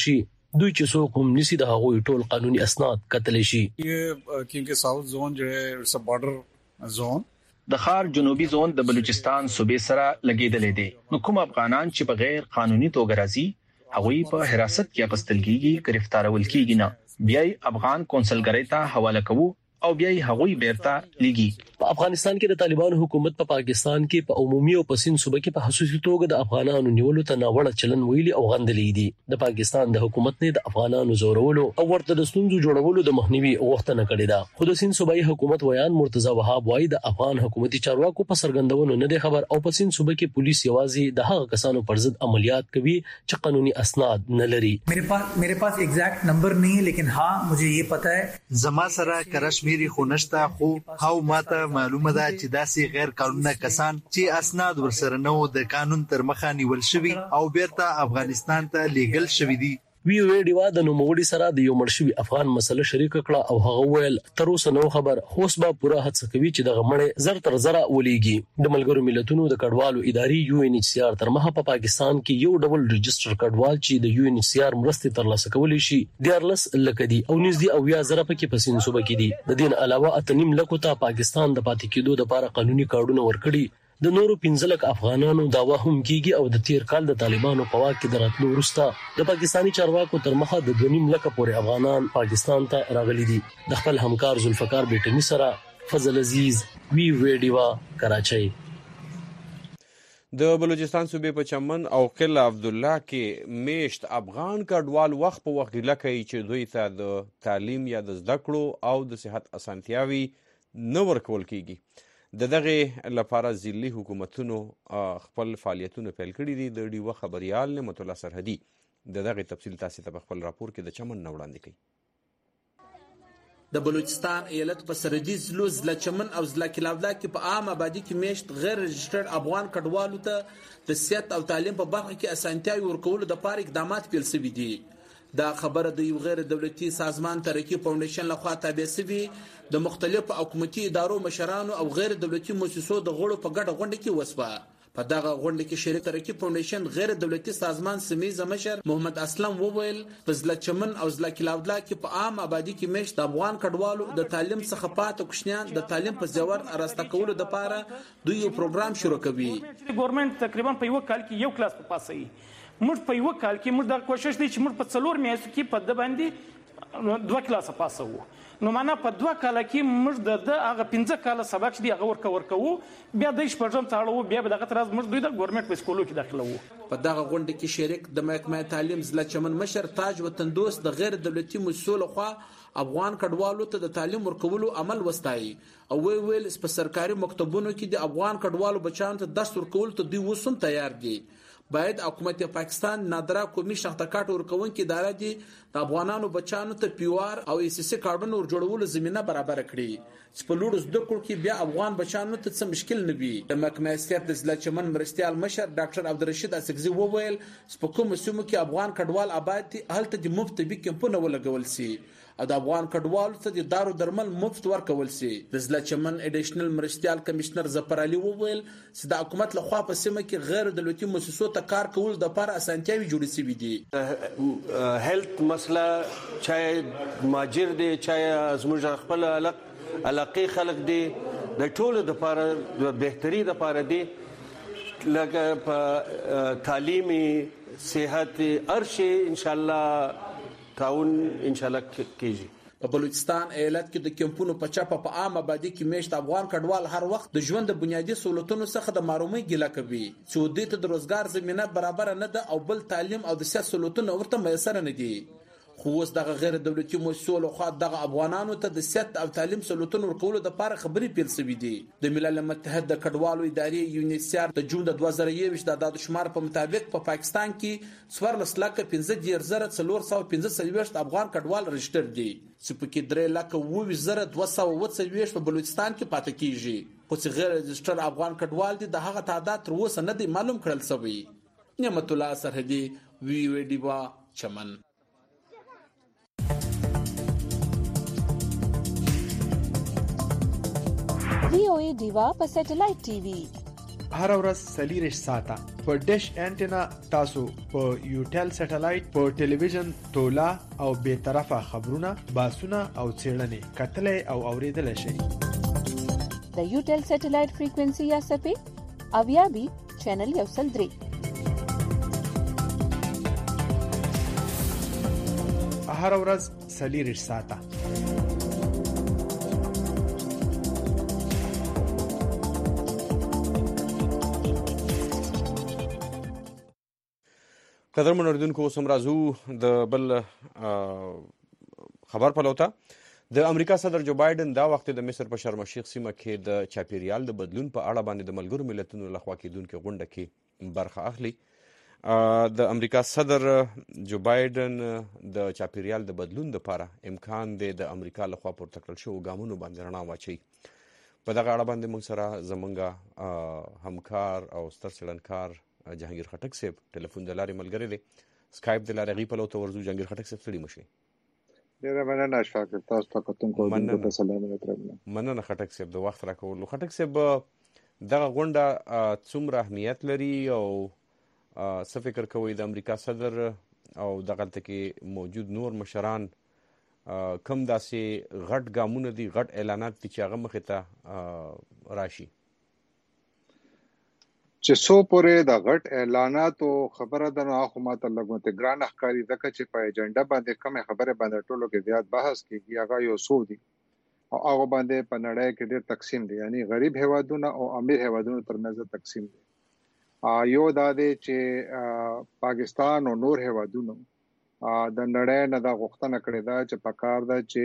دوی چې څوک هم نسی د هغوی ټول قانوني اسناد کتلی شي. क्योंकि south zone जो है it's a border zone د خار جنوبي زون د بلوچستان صوبې سره لګیدلې دي. نو کوم افغانان چې بغیر قانوني توګه راځي هغوی په حراست کې اپستل کیږي، گرفتارول کیږي نه، بیا افغان کونسلګری ته حواله کوو او بیا هغوی بیرته لګي. په افغانستان کې د طالبانو حکومت په پاکستان کې په عمومي او په سند صوبه کې په خصوصي توګه د افغانانو نیولو ته ناوړه چلن ویلي او غندلې دي. د پاکستان د حکومت نه د افغانانو زورولو او ورته د ستونزو جوړولو د مخنیوي غوښتنه کړې ده. خو د سند صوبایي حکومت ویان مرتضی وهاب وايي د افغان حکومتي چارواکو په سرګندونو نه دي خبر او په سند صوبه کې پولیس یوازې د هغه کسانو پر ضد عملیات کوي چې قانوني اسناد نه لري. मेरे पास exact number नहीं है, लेकिन हाँ मुझे ये पता है زما سره کرشمیري خو نشته، خو هاو ماته معلومه ده چې داسې غیر قانوني کسان چې اسناد ورسره نه و د قانون تر مخه نیول شوی او بیرته افغانستان ته لیږل شوی دي. وی ډیوا د نوموړي سره د یو مرشوي افغان مسله شریک کړه او هغه ویل تر اوسه نو خبر خوس با پوره هڅه کوي چې د غمړې زر تر زره ولېږي. د ملګرو ملتونو د کډوالو اداري UNHCR تر مخه په پاکستان کې یو ډبل ريجستر کډوال چې د UNHCR مرستې ترلاسه کولی شي ډیرلس لکه دي او نږدې او یا زره پکې په سین صوبه کې دي. د دین علاوه اتنیم لکو ته پاکستان د پاتې کېدو لپاره قانوني کارډونه ورکړي. د نورو 15 لک افغانانو داوا هم کیږي او د تیر کال د طالبانو په واک کې دراتلو وروسته د پاکستانی چارواکو تر مخه د 2.5 لک پورې افغانان پاکستان ته راغلي دي. د خپل همکار ذوالفقار بیٹنی سره فضل عزیز وی ویډیوا کراچۍ. د بلوچستان صوبې په چمن او قلعه عبدالله کې میشت افغان کډوال وخت په وخت لکه چې دوی ته د تعلیم یا د زده کړو او د صحت اسانتیاوي نه ورکول کیږي. د دغه لپاره ځلي حکومتونو خپل فعالیتونه پیل کړي دي. د ډیوه خبريال نعمت الله سرحدي د دغه تفصیل تاسو ته په خپل راپور کې د چمن نه وړاندې کوي. د بلوچستان ایالت په سرحدي ضلعو ضلع چمن او ضلع کلاولا کې په عام آبادی کې میشت غیر رجسټرډ افغان کډوالو ته د صحت او تعلیم په برخه کې اسانتیاوي ورکولو د پاره اقدامات پیل شوي دي. دا خبره د یو غیر دولتي سازمان ترقی فاونډیشن لخوا تابع شوی د مختلفو حکومتي ادارو مشرانو او غیر دولتي مؤسسو د غړو په ګډه غونډه کې وسوه. په دغه غونډه کې شریک ترقی فاونډیشن غیر دولتي سازمان سمیزه مشر محمد اسلم وویل په ضلع چمن او ضلع کلاولا کې په عام آبادی کې میشت د افغان کډوالو د تعلیم څخه پاتې کوشنیان د تعلیم په ځور اراسته کولو لپاره دوی یو پروګرام شروع کوي. ګورنمنت تقریبا په یو کال کې یو کلاس په پاسي موږ په یو کال کې موږ د کوشش دی چې موږ په 4 میاشتو کې په د باندې 2 کلاس پاسو. نو معنا په 2 کال کې موږ د هغه 15 کال سبق دی هغه ورکو بیا د شپږم تاړو بیا دغه تراز موږ دوی د ګورنمنت په سکولو کې داخله وو. په دغه غونډه کې شریک د محکمه تعلیم ضلع چمن مشر تاج وطن دوست د غیر دولتي مؤسسو لخوا افغان کډوالو ته د تعلیم ورکولو عمل وستایي او ویل په سرکاري مکتبونو کې د افغان کډوالو بچانو ته درس ورکول ته دوی وسوم تیار دي. باید حکومت پاکستان نادره قومي شناخته کارت ورکوونکې اداره دي د افغانانو بچانو ته پیوار او ایسیسي کارډونه ورجوړولو زمينه برابر کړي چې په لوړ زده کړو کې بیا افغان بچانو ته څه مشکل نه وي. د محکمه سیاست د ضلع چمن مرستيال مشر ډاکټر عبدالرشید اسقزي وویل چې په کوم سیمو کې افغان کډوال آباد دي هلته د مفت طبي کمپونه ولګول شي او د افغان کډوالو ته د دارو درمل مفت ورکول شي. د ضلع چمن اډیشنل مرستيال کمشنر ظفر علي وویل چې د حکومت لخوا په سیمه کې غیر دولتي مؤسسو ته کار کول د لپاره اسانتیاوي جوړې شوې دي. هیلث مسله چای ماجر دي چای زموږ خپل علاقې خلک دي د ټولو د لپاره د بهتري د لپاره دي لکه په تعلیمي صحت ارشي ان شاء الله تعاون ان شاء الله کیږي. په بلوچستان ایالت کې د کمپونو په چاپه په عام آبادی کې میشت افغان کډوال هر وخت د ژوند د بنیادی سہولتونو څخه د محرومۍ ګیله کوي چې دوی ته د روزګار زمينه برابر نه ده او بل تعلیم او د سیاست سہولتونه ورته میسر نه دي. خو اوس دغه غیر دولتي مؤسسو لخوا دغه افغانانو ته د سیاست او تعلیم سہولتونو ورکولو لپاره خبري پیل شوې دي. د ملل متحد د کډوالو ادارې UNHCR د جون د 2021 د عدد شمار په مطابق په پاکستان کې 14,15,415 افغان کډوال رجسټر دي چې پکې 3,22,220 په بلوچستان کې پاتې کیږي. خو چې غیر رجسټر افغان کډوال دي د هغه تعداد تر اوسه نه دی معلوم کړل شوی. نعمت الله سرحدي وی ویډیوا چمن. VOA ډیوا په سټلایټ ټي وي هر ورځ 40 ساعته په ډیش انټینا تاسو په یوټل سټلایټ په ټلویزیون تولا او به طرفه خبرونه باسونه او څېړنې کتلې او اوریدل شي د یوټل سټلایټ فریکوئنسي یا سپې او یا بي چینل یو سل 3 هر ورځ 40 ساعته قدر منوردونکو اوس هم راځو د بل خبر پلوته د امریکا صدر جو بایدن دا وخت د مصر په شرم الشیخ سیمه کې د چاپیریال د بدلون په اړه باندې د ملګرو ملتونو لخوا کېدونکې غونډه کې برخه اخلي. د امریکا صدر جو بایدن د چاپیریال د بدلون لپاره امکان دی د امریکا لخوا پورته کړل شوو ګامونو باندې رڼا واچوي. په دغه اړه باندې موږ سره زمونږ همکار او ستر څېړنکار جهانگیر خټک صاحب ټلیفون د لارې ملګری دی. سکایپ د لارې غي په لوته ورزو. جهانگیر خټک صاحب ستړي مشي. ډیره مننه اشفاق تاسو ته کوم په سلام علیکم. مننه خټک صاحب د وخت راکولو. خټک صاحب دغه غونډه څومره اهمیت لري او څه فکر کوئ د امریکا صدر او دغلته کې موجود نور مشران کم داسې غټ ګامونه دي غټ اعلانات دي چې هغه مخې ته راشي چې څو پورې د غټ اعلاناتو خبره ده نو خو ماته لګونته ګران ښکاري ځکه چې په ایجنډا باندې کوم خبره باندې ټولو کې زیات بحث کیږي هغه یو څو دي او هغه باندې په نړۍ کې ډېر تقسیم دي یعنی غریب هیوادونه او امیر هیوادونه ترمنځ تقسیم دي. یو دا دی چې پاکستان او نور هیوادونه د نړۍ نه دا غوښتنه کړې ده چې پکار ده چې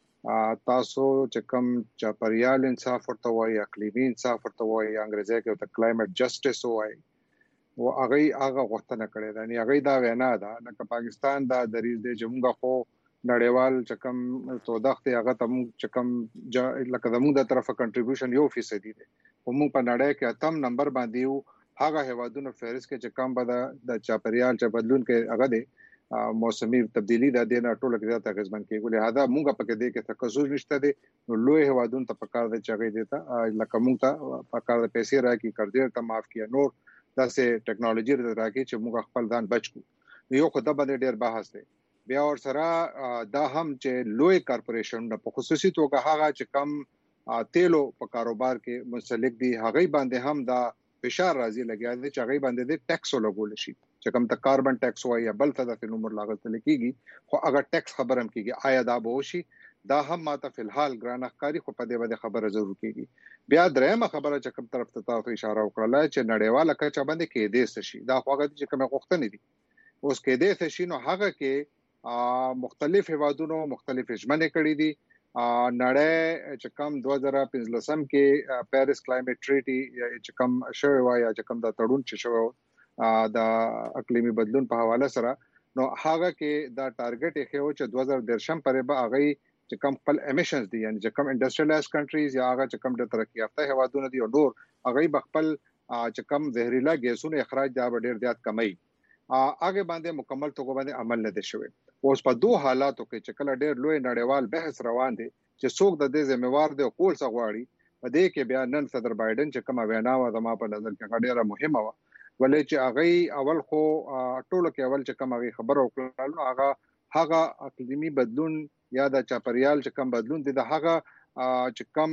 تاسو چې کوم چاپیریال انصاف ورته وایي اقلیمي انصاف ورته وایي انګریزي کې ته کلایمټ جسټس وایي او هغه غوښتنه کړې ده. یعنی هغه دا وینا ده لکه پاکستان دا دریځ دی چې موږ خو نړیوال چې کوم تودخت هغه تم چې کوم لکه زموږ د طرفه کنټریبیوشن 1% دی او موږ په نړۍ کې اتم نمبر باندې یو هغه هیوادونو فهرست کې چې کم به د چاپیریال چې بدلون کې هغه دی موسمي تبدیلی د دې نه ټول کې زیاته غزمن کې ولې هدا موږ په کې دې کې تکسر نشته دي نو لوی هوادون ته پکار دي چې هغه دیتا لکه موږ ته پکار د پیسې راکې قرضې ته معاف کیا نور داسې ټیکنالوژي راکې چې موږ خپل ځان بچو. یو خدای باندې ډېر بحث دی. بیا ور سره دا هم چې لوی کارپوریشن په خصوصي توګه هغه چې کم تیلو په کاروبار کې منسلک دي هغه باندې هم دا فشار راځي لګیا دي چې هغه باندې د ټیکس لګول شي چې کوم ته کاربن ټیکس وایي یا بل ته د نومر لاګل کېږي خو اگر ټیکس خبرم کېږي آیا دا به وشي دا هم ماته فلحال ګران ښکاری خو په دې باندې خبره ضرور کېږي. بیا درېمه خبره چې کوم طرف ته تاسو اشاره وکړه چې نړیواله کچه باندې کې دې شي دا خو هغه چې کوم غوښتنې دي اوس کې دې شي نو هغه کې مختلف هیوادونو مختلف ژمنې کړې دي. نړۍ چې کوم 2015 کې پیرس کلایمټ ټریټي چې کوم شوی وای چې کوم د تړون چې شوی د اقلیمي بدلون په حواله سره نو هغه کې دا ټارګټ یې خو چې 2013 پرې به هغه چې کوم خپل امیشنز دي یعنی چې کوم انډستریالایز کنټریز یا هغه چې کوم د ترقی یافته هیوادونه دي او نور هغه به خپل چې کوم زهريلا ګیسونو اخراج دا ډېر زیات کمای هغه باندې مکمل توګه باندې عمل نه دي شوی. اوس په دوه حالاتو کې چې کله ډېر لوی نړیوال بحث روان دي چې څوک د دې ذمہوار دی او کول څه غواړي په دې کې بیا نن صدر بایدن چې کومه وینا و زما په نظر کې ډېره مهمه و ولې چې هغه اول خو ټولو کې اول چې کوم هغه خبرو وکړل هغه اقلیمي بدلون یا د چاپیریال چې کوم بدلون دي د هغه چې کوم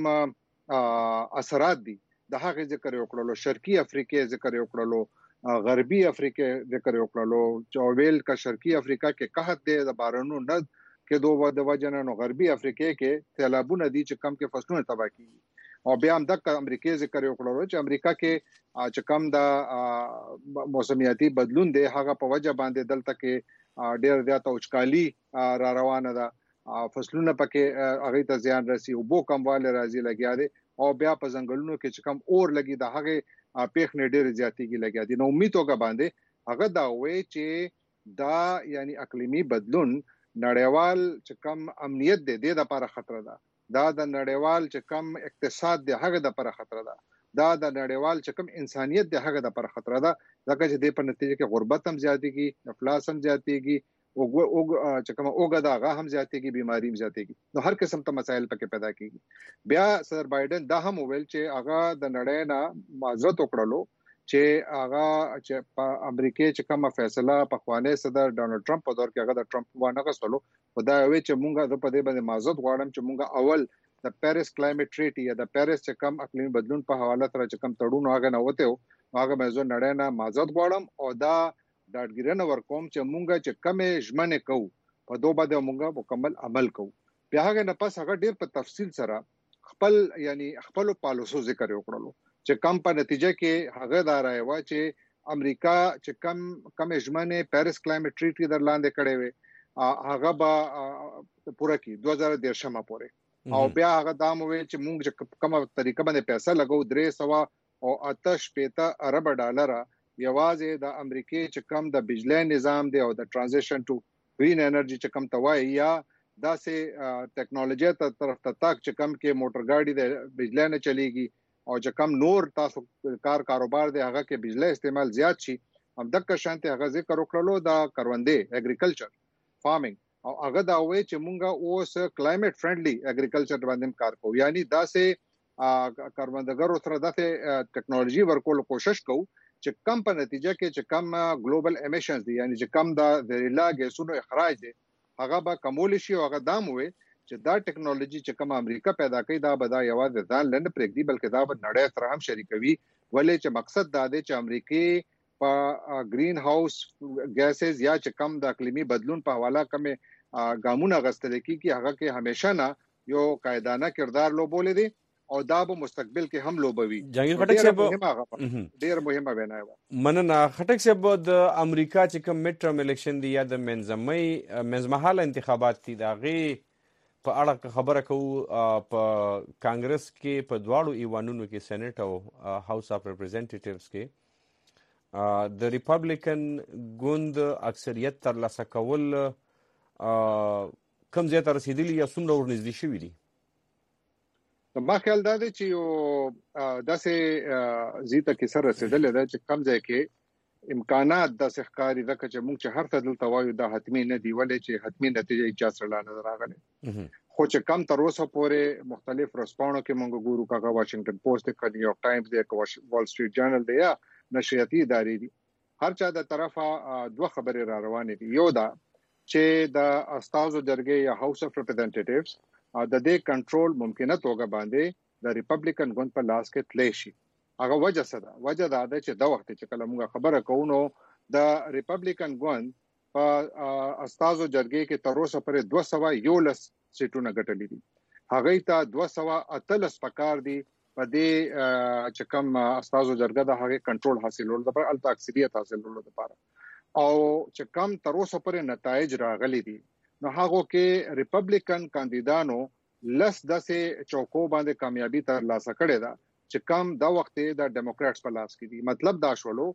اثرات دي د هغه ذکر وکړلو شرقي افریقا ذکر وکړلو غربي افریقا ذکر وکړلو چوبیل کا شرقي افریقا کې قحط دی د بارانو نه کې دوه د وجنانو غربي افریقا کې سیلابونه دي چې کم کې فصلونه تباہ کیږي او بیا هم د امریکای ذکر وکړلو چې امریکا کې چې کم د موسمیاتي بدلون دی هغه په وجه باندې دلته کې ډېر زیات اوچکالي را روانه ده فصلونه پکې هغه ته زیان رسي او بو کمواله راځي لګیا دي او بیا په ځنګلونو کې چې کم اور لګي د هغه پیښ نه ډېر زیاتېږي لګیا دي. نو امید توګه باندې هغه دا وایي چې دا یعنی اقلیمي بدلون نړیوال چې کم امنیت دی د لپاره خطر ده دا د نړیوال چې کم اقتصاد دی هغه د لپاره خطر ده دا د نړیوال چې کم انسانيت دی هغه د لپاره خطر ده ځکه چې د په نتیجه کې غربت هم زیاتېږي افلاس هم زیاتېږي چې کومه اوګه داغه هم زیاتېږي بیماری هم زیاتېږي نو هر قسم ته مسایل پکې پیدا کیږي بیا سر بایدن دا هم ویل چې هغه د نړۍ نه معذرت وکړلو چې هغه چې په امریکا چې کومه فیصله په خوانې صدر ډونالد ټرمپ په دور کې هغه د ټرمپ وانه غوښتلو خدای وی چې مونږه په دې باندې معذرت غواړم چې مونږه اول د پیرس کلایمټ ټریټي یا د پیرس چې کوم اقلیم بدلون په حواله سره چې کوم تړون هغه نه وته هغه مې زو نړۍ نه معذرت غواړم او دا ډاډګیرنه ورکوم چې مونږه چې کمې ژمنه کوو په دوه باندې مونږه مکمل عمل کوو بیا هغه نه پس هغه ډیر په تفصیل سره خپل پالیسو ذکر وکړلو چې کم په نتیجه کې هغه دا راوي چې امریکا چې کم ژمنه پیرس کلایمټ ټریټي در لاندې کړي وي هغه به پوره کی 2013 ما پورې او بیا هغه دا مو چې مونږ کومه طریقه باندې پیسې لګو 300 ارب ډالر یوازې د امریکای چې کم د بجلی نظام دی او د ترانزیشن ټو گرین انرژي چې کم توای یا داسې ټیکنالوژي ته طرف ته تاک چې کم کې موټر ګاډي د بجلی نه چلیږي او چې کم نور تاسو کاروبار دی هغه کې بجلی استعمال زیات شي هم دغه شانته هغه ذکر وکړلو د کروندې اګریکلچر فارمینګ او هغه دا وایي چې مونږه اوس کلایمټ فرندلی اګریکلچر باندې کار کوو یعنی داسې کاروندګرو سره داسې ټیکنالوژي ورکول کوشش کوو چې کم په نتیجه کې چې کم ګلوبل امیشنز دي یعنی چې کم د زهريلا ګیسونو اخراج دي هغه به کمول شي او هغه دام وي چې دا ټیکنالوژي چې کم امریکا پیدا کړي دا به دا یوازې ځان لند پرېږدي بلکې دا به نړۍ سره هم شریکوي ولې چې مقصد دا دی چې امریکای په گرین هاوس ګیسز یا چې کم د اقلیمي بدلون په حواله کم ګامونه غستل کیږي هغه کې همیشه نه یو قاعدانه کردار لوبول دي او دا به مستقبل کې هم لوبوي جنگیر خټک صاحب ډیر مهمه وینا و مننه خټک صاحب د امریکا چې کوم میډ ټرم الیکشن دی یا د منځمهاله انتخابات دي دا غي په اړه خبره کوو په کانګرس کې په دواړو ایوانونو کې سېنات او هاوس اف ریپرزنټیټیوز کې د ریپبلیکن ګوند اکثریت ترلاسه کول کم زیات رسیدلی یا څومره ورنږدې شوی دي ما خیال دا دی چې یو داسې زیته کې سره رسیدل دا چې کم ځای کې امکانات د ښکاری د چې موږ چې هر څه دلته وایو دا حتمی نه دی ولې چې حتمی نتیجه اچا سره نه راغله خو چې کم تر اوسه پورې مختلف رسپانو کې موږ ګورو کاغه واشنگټن پوسټ دی نیویارک ټایمز دی وال سټریټ جرنل دی یا نشریاتي ادارې دي هر چا د طرفه دوه خبرې را روانې دي یو دا چې د استازو جرګې یا هاوس اف ریپرزنټیټیوز د دې کنټرول ممکنه توګه باندې د ریپبلیکن ګوند په لاس کې تللی شي هغه وجه څه ده وجه دا ده چې د وخت چې کله موږ خبره کوو نو د ریپبلیکن ګوند په استازو جرګې کې تر اوسه پورې 211 سیټونه ګټلې دي هغه ته 218 پکار دي په دې چې کوم استازو جرګه د هغه کنټرول حاصلول د پر الته اکثریت حاصلول لپاره او چې کوم تر اوسه پورې نتایج راغلي دي نو هغه کې ریپبلیکن کاندیدانو لس داسې چوکو باندې کامیابی ترلاسه کړې ده چې کم دا وخت د ډیموکراتس په لاس کې دي مطلب دا شولو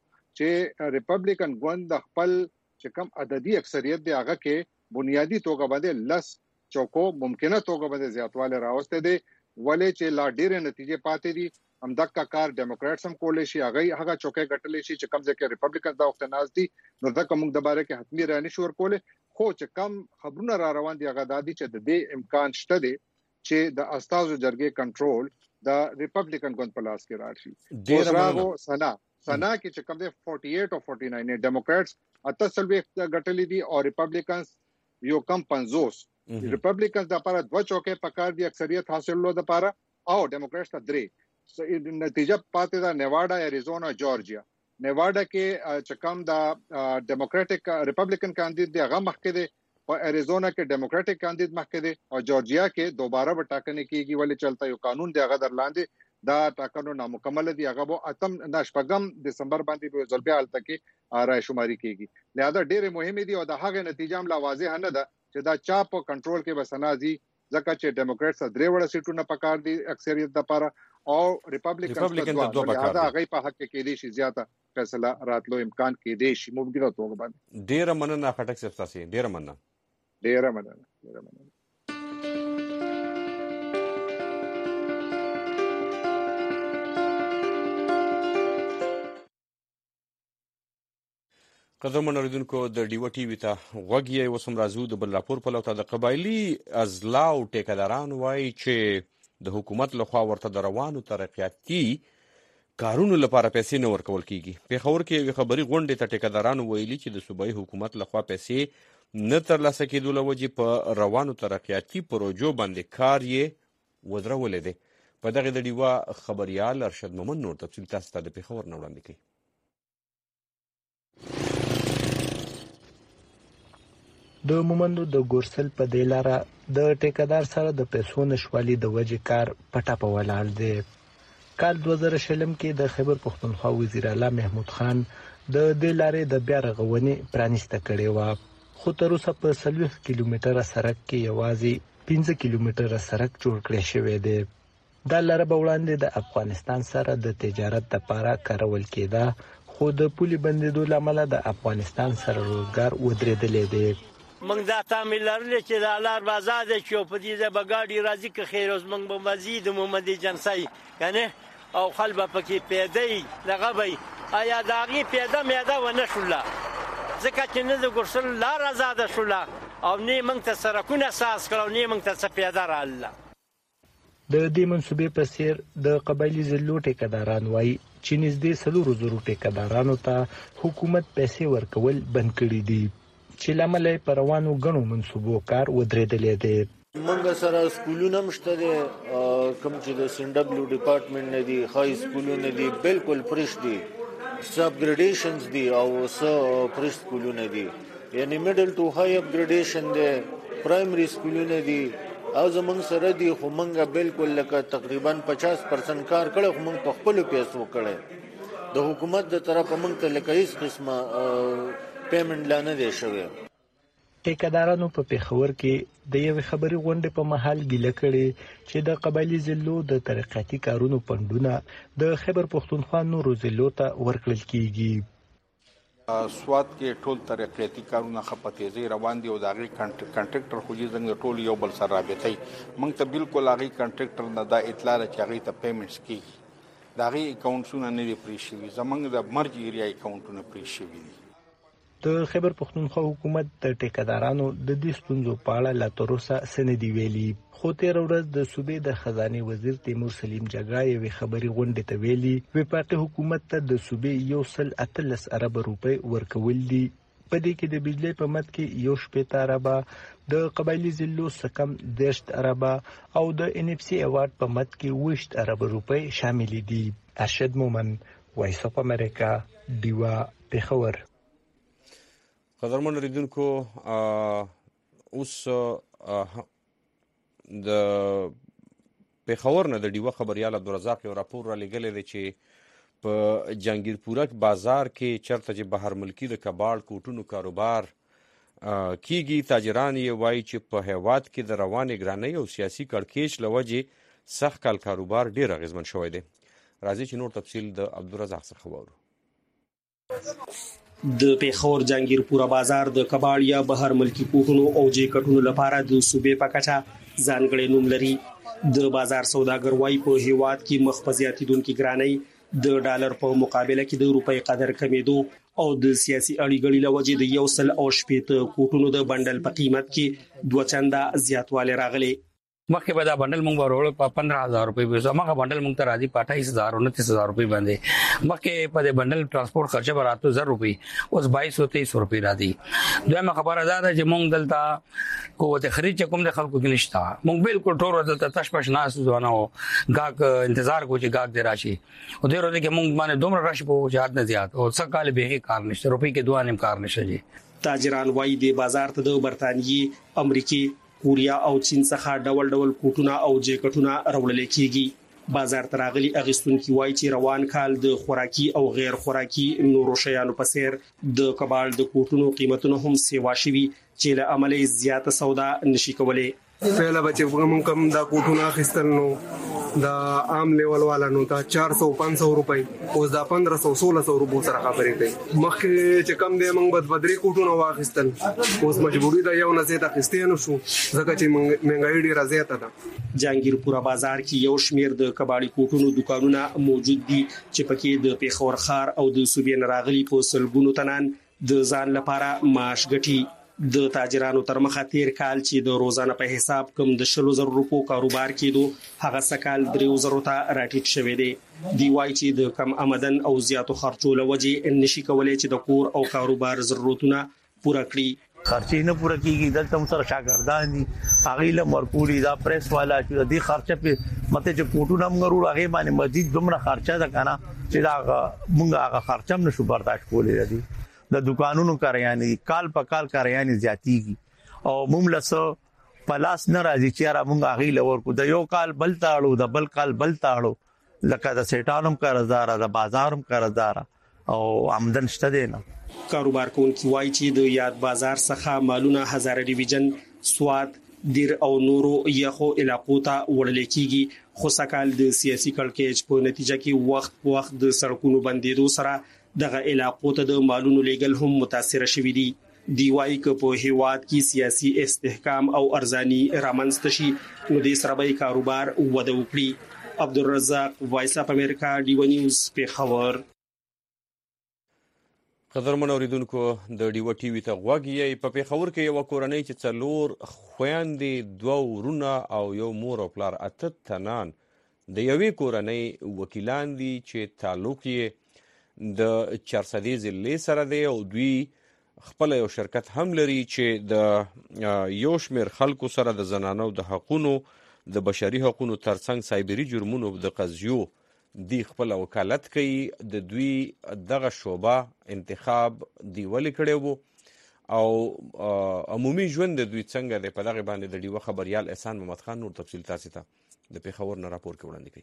چې ریپبلیکن ګوند د خپل چې کم عددي اکثریت دی هغه کې بنیادی توګه باندې لس چوکو ممکنه توګه باندې زیاتواله راوسته دي ولې چې لا ډېر نتیجې پاتې دي همدغه کار ډیموکراتس هم کولای شي هغه چوکې ګټلې شي چې کم ځکه ریپبلیکن دا وخت ناز دي نو دا کوم د باره کې حتمی رانه شو ورکول خو چې کم خبرونه را روان دي هغه د دې چې د دې امکان شته دي چې د استازو جرګې کنټرول د ریپبلیکن ګوند په لاس کې راشي ډیر راغو سنا کې چې کم دي 48 او 49 ډیموکراتس اتصل غټلې دي او ریپبلیکنز یو کم 50 ریپبلیکنز د لپاره دوه چوکې پکار دي اکثریت حاصلولو لپاره او ډیموکراتس ته درې نتیجه پاتې دا نیواډا اریزونا جورجیا نیواډا کې چې کم د ډیموکراټک ریپبلیکن کاندید دی هغه مخکې دی په اریزونا کې ډیموکراټک کاندید مخکې دی او جورجیا کې دوباره به ټاکنې کیږي ولې چلتا یو قانون دی هغه درلاندې دا ټاکنو نامکمل دي هغه به اتم نشپغم دسمبر باندې به ځل بیا الته کې رای شماري کیږي لہذا ډېر مهم دي او د هغه نتیجه هم لا واضح نه ده چې دا چا په کنټرول کې بسنازي ځکه چې ډیموکراتس درې وړ سیټونه پکار دي اکثریت لپاره او ریپبلیکن د دوه پکار دي هغه په حق کې دي شي زیاته فیصله راتلو امکان کې دي شي ممکنه توګه باندې ډیر مننه خټک صاحب تاسو ډیر مننه قدرمن اوریدونکو د ډیو ټي وی ته غوږ یې وسم راځو د بل راپور په لور د قبایلی ازلاو ټیکداران وایي چې د حکومت لخوا ورته د روانو ترقیاتي کارونو لپاره پیسې نه ورکول کیږي. پیښور کې یو خبري غونډه ته ټیکداران ویلي چې د صوبایي حکومت لخوا پیسې نه ترلاسه کېدو له وجې په روانو ترقیاتي پروژو باندې کار یې ودرولې دی. په دغه د ډیوا خبريال ارشد مومن نور تفصیل تاسو ته د پیښور نه وړاندې کوي. د مومندو د ګورسل په دی لاره د ټیکدار سره د پیسو نشوالي د وجې کار پټه په ولاړ دی. کال 2020 کې د خیبر پښتونخوا وزیر اعلی محمود خان د دې لارې د بیا رغونې پرانیسته کړې و، خو تر اوسه په 40 کیلومتره سړک کې یوازې 15 کیلومتره سړک جوړ کړی شوی دی. دا لاره به وړاندې د افغانستان سره د تجارت لپاره کارول کېده، خو د پولي بندیدو لامل د افغانستان سره روزګار ودرېدلی دی. موږ دا تعمیل لرلی چې د لار به ازاده شي او په دې ځای به ګاډي راځي که خیر اوس موږ به مزید محمد جنسۍ کنه او خل به پکې پیاده وي دغه به وي. ایا د هغې پیاده میاده ونه شوله ځکه چې نه د ګرسل لار ازاده شوله او نه موږ ته سړکونه اساس کړه او نه موږ ته څه پیاده راغله. د دې منصوبې په څیر د قبایلي ضلعو ټیکداران وایي چې نږدې 4,000 ټیکدارانو ته حکومت پیسې ورکول بند کړي دي، چې لامل یې په روانو غنو منصوبو کار ودرېدلی دی. موږ سره سکولونه مشته دي، کوم چې د سنډبلو ډپارټمنټ نه دي، های سکولونه دي بالکل فرش دي، سب ګریډیشنز دي او سو فرش سکولونه دي، یعنی میډل ټو های اپګریډیشن دي، پرایمري سکولونه دي او زمونږ سره دي. خو موږ بالکل لکه تقریبا 50% کار کړی، خو موږ په خپلو پیسو کړی. د حکومت د طرفه موږ ته لکه هیڅ قسمه پیمنټ لا نه دی شوی. ټیکدارانو په پیښور کې د یوې خبري غونډې په مهال ګیله کړې چې د قبایلي ضلعو د ترقیاتي کارونو فنډونه د خیبر پښتونخوا نورو ضلعو ته ورکړل کیږي. سواد کې ټول ترقیاتي کارونه په تیزی روان دي او د هغې کنټریکټر خو چې څنګه ټول یو بل سره رابطه موږ ته بالکل هغې کنټریکټر نه دا اطلاع ده چې هغې ته پیمنټس کیږي، د هغې اکاونټونه نه دي پرې شوي، زموږ د مرج ایریا اکاونټونه پرې شوي دي. د خیبر پښتونخوا حکومت د ټیکدارانو د دې ستونزو په اړه لا تر اوسه څه نه دي ویلي، خو تېره ورځ د صوبې د خزانې وزیر تیمور سلیم جګړه یوې خبري غونډې ته ویلي وفاقي حکومت ته د صوبې 118 ارب روپۍ ورکول دي. په دې کې د بجلی په مد کې 1.8 اربه، د قبایلي ضلعو څخه کم 10 اربه او د NFC ایوارډ په مد کې 20 ارب روپۍ شامل دي. ارشد مومن، وایس اف امریکا، ډیوا، پیښور. قدرمن اوریدونکو اوس د پیښور نه د ډیوا خبريال عبدالرزاق یو راپور را لګلې دی چې په جنگیرپورک بازار کې چرته چې بهر ملکی د کباړ کوټونو کاروبار کیږي، تاجران یې وایي چې په هیواد کې د روانې ګرانۍ او سیاسي کړکېچ له وجې سخت کال کاروبار ډیر اغیزمن شوی دی. راځي چې نور تفصیل د عبدالرزاق څخه واورو. د پیښور جنگیرپوره بازار د کباړ یا بهر ملکی کوټونو او جیکټونو لپاره د صوبې په کچه ځانګړی نوم لري. د بازار سوداګر وايي په هیواد کې مخ په زیاتیدونکو ګرانۍ، د ډالر په مقابله کې د روپۍ قدر کمیدو او د سیاسي اړیګړې له وجې د 180 کوټونو د بندل په قیمت کې 2 چنده زیاتوالی راغلی. مخکې به دا بندل مونږ ورول په 15000 روپۍ به مخه بندل مونږ ته راځي په 28000 او 29000 روپۍ باندې. مخکې په بندل ترانسپورت خرچه به راته 1000 روپۍ اوس 2200 روپۍ راځي. دویمه خبره دا ده چې مونږ دلته قوت خرید کوم د خلکو کې نشته، مونږ بالکل ټول دلته تش پش ناس ځوانه او گاګ انتظار کو چې گاګ دی راشي او ډیر ورته کې مونږ باندې دومره راشي په جهاد نه زیات او څه کال به کار نشته، روپۍ کې دوه نیم کار نشته. تاجران وايي د بازار ته د برتانیې، امریکای، کوریا او چین څخه ډول ډول کوټونه او جیکټونه راوړل کیږي. بازار تراغلي اغستونکو وایي چې روان کال د خوراکي او غیر خوراکي نورو شیانو په څیر د کباړ د کوټونو قیمتونه هم سیوا شوي چې له عملي زیاته سودا نشي کولای. پهلا بچ کوم دا کوټونه اخیستل نو دا عام لیول والا نو دا 400-500 روپۍ اوس دا 1500-1600 روپۍ سره خبرې کوي. مخکې چې کم دی موږ بدري کوټونه واخیستل، اوس مجبوری دا یو نه زیاته اخیستې نه شو ځکه چې مهنګای ډیره زیاته ده. جنگیرپوره بازار کې یو شمیر د کباړي کوټونو دکانونه موجود دي چې پکې د پیښور ښار او د صوبې راغلي په سلګونو تنان د ځان لپاره معاش ګټي. د تاجرانو تر مخه تیر کال چې د روزانه په حساب کم د 100,000 روپو کاروبار کېدو هغه سکال 3,000 ته راټیټ شوی دی. دی وايي چې د کم آمدن او زیاتو خرچو لوجې نشي کولای چې د کور او کاروبار ضرورتونه پوره کړي. خرچې نه پوره کیږي. دلته هم سره شاګردان دي هغه له مرکوري دا پریس والا چې د خرچه په مته چې کوټونه موږ ورو هغه باندې مزید دومره خرچه ده کنه چې دا موږ هغه خرچه هم نشو برداشت کولای دي. د دکانونو کاریانی کال په کال کاریانی زیاتیږي او موږ له پلاس نه راځي چې را موږ هغه لور کو د یو کال بل تاړو د بل کال بل تاړو لکه د سیټانم قرضدار د بازارم قرضدار او آمدن شته دی نه. کاروبار کوونکي وایي چې د یاد بازار څخه مالونه هزار ډیویژن سواد دیر او نورو یخو علاقو ته وړل کیږي. خو سکهال د سیاسي کړکېچ په نتیجه کې وخت د سړکونو بندیدو سره دغه علاقو ته د مالونو لیږل هم متاثر شوي دي. دی وايي چې په هیواد کې سیاسي استحکام او ارزانی رامنځته شي نو د سربای کاروبار وده وکړي. عبدالرزاق وایس اپ امریکا ډیو نیوز پیښور. قدرمن اوریدونکو د ډیو ټي وي ته غوږی په پیښور کې یو کورنۍ چې څلور خويندې 2 ورونه او یو مور او پلار 8 تنان د یوې کورنۍ وکیلان دي چې تعلق یې د 400 ضلع سره دی او دوی خپل یو شرکت هم لري چې د یو شمېر خلکو سره د زنانو د حقوقو د بشري حقوقو ترڅنګ سایبری جرمونو د قضیو دی خپل وکالت کوي. د دوی دغه شوبه انتخاب دی ولې کړی وو او عمومي ژوند د دوی څنګه دی په دغه باندې د ډیو خبريال احسان محمد خان نور تفصیل تاسو ته د پیښور نه راپور کې وړاندې کوي.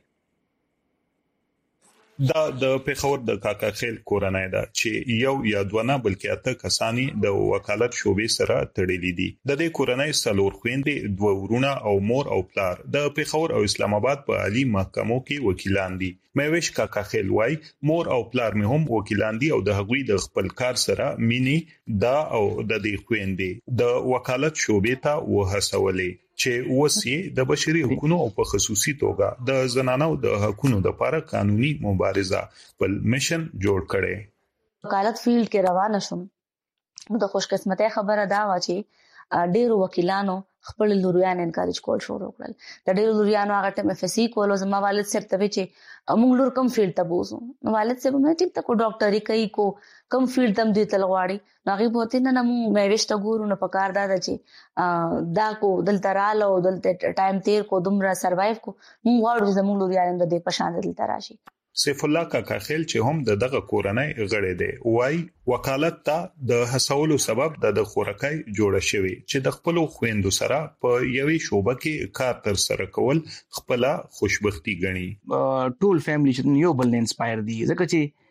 دا د پیښور د کاکا خیل کورنۍ ده چې یو یا دوه بلکې 8 کسانی د وکالت شوبې سره تړلې دي. د دې کورنۍ څلور خويندې 2 ورونه او مور او پلار د پیښور او اسلام آباد په عالی محکمو کې وکیلان دي. مېوش کاکا خیل وای مور او پلار مې هم وکیلان دي او د هغوی د خپل کار سره مینی دا او د دې خويندې د وکالت شوبې ته وهڅولې چې وسی د بشري حقوقو او په خصوصي توګه د زنانو د حقوقو لپاره قانوني مبارزه په میشن جوړ کړي. وکالت فیلډ کې روان شوم د خوش قسمتۍ خبره دا و چې ډیرو وکیلانو خپل لوریان انکارج کول شروع کړل. د ډیرو لوریانو هغه ټیم اف سی کولو زما والد صاحب ته چې موږ لور کم فیلډ ته بوزو نو والد صاحب مې ټیک ته کو ډاکټري کوي کو کم فیلډ تم دی تل غواړي ناغي بوته نه مې وشته ګورو نه پکار دا چې دا کو دلته رااله او دلته ټایم تیر کو دومره سروایو کو موږ غواړو زموږ لوریان د دې پشان دلته راشي. سیف الله کاکا خیل چې هم دغه کورنۍ غړي دی وای وکالت ته د حسولو سبب د خورکای جوړه شوی چې د خپل خويندو سره په یوې شوبه کې کار تر سره کول خپل خوشبختی ګڼي. ټول فیملی چې یو بل انسپایر دي ځکه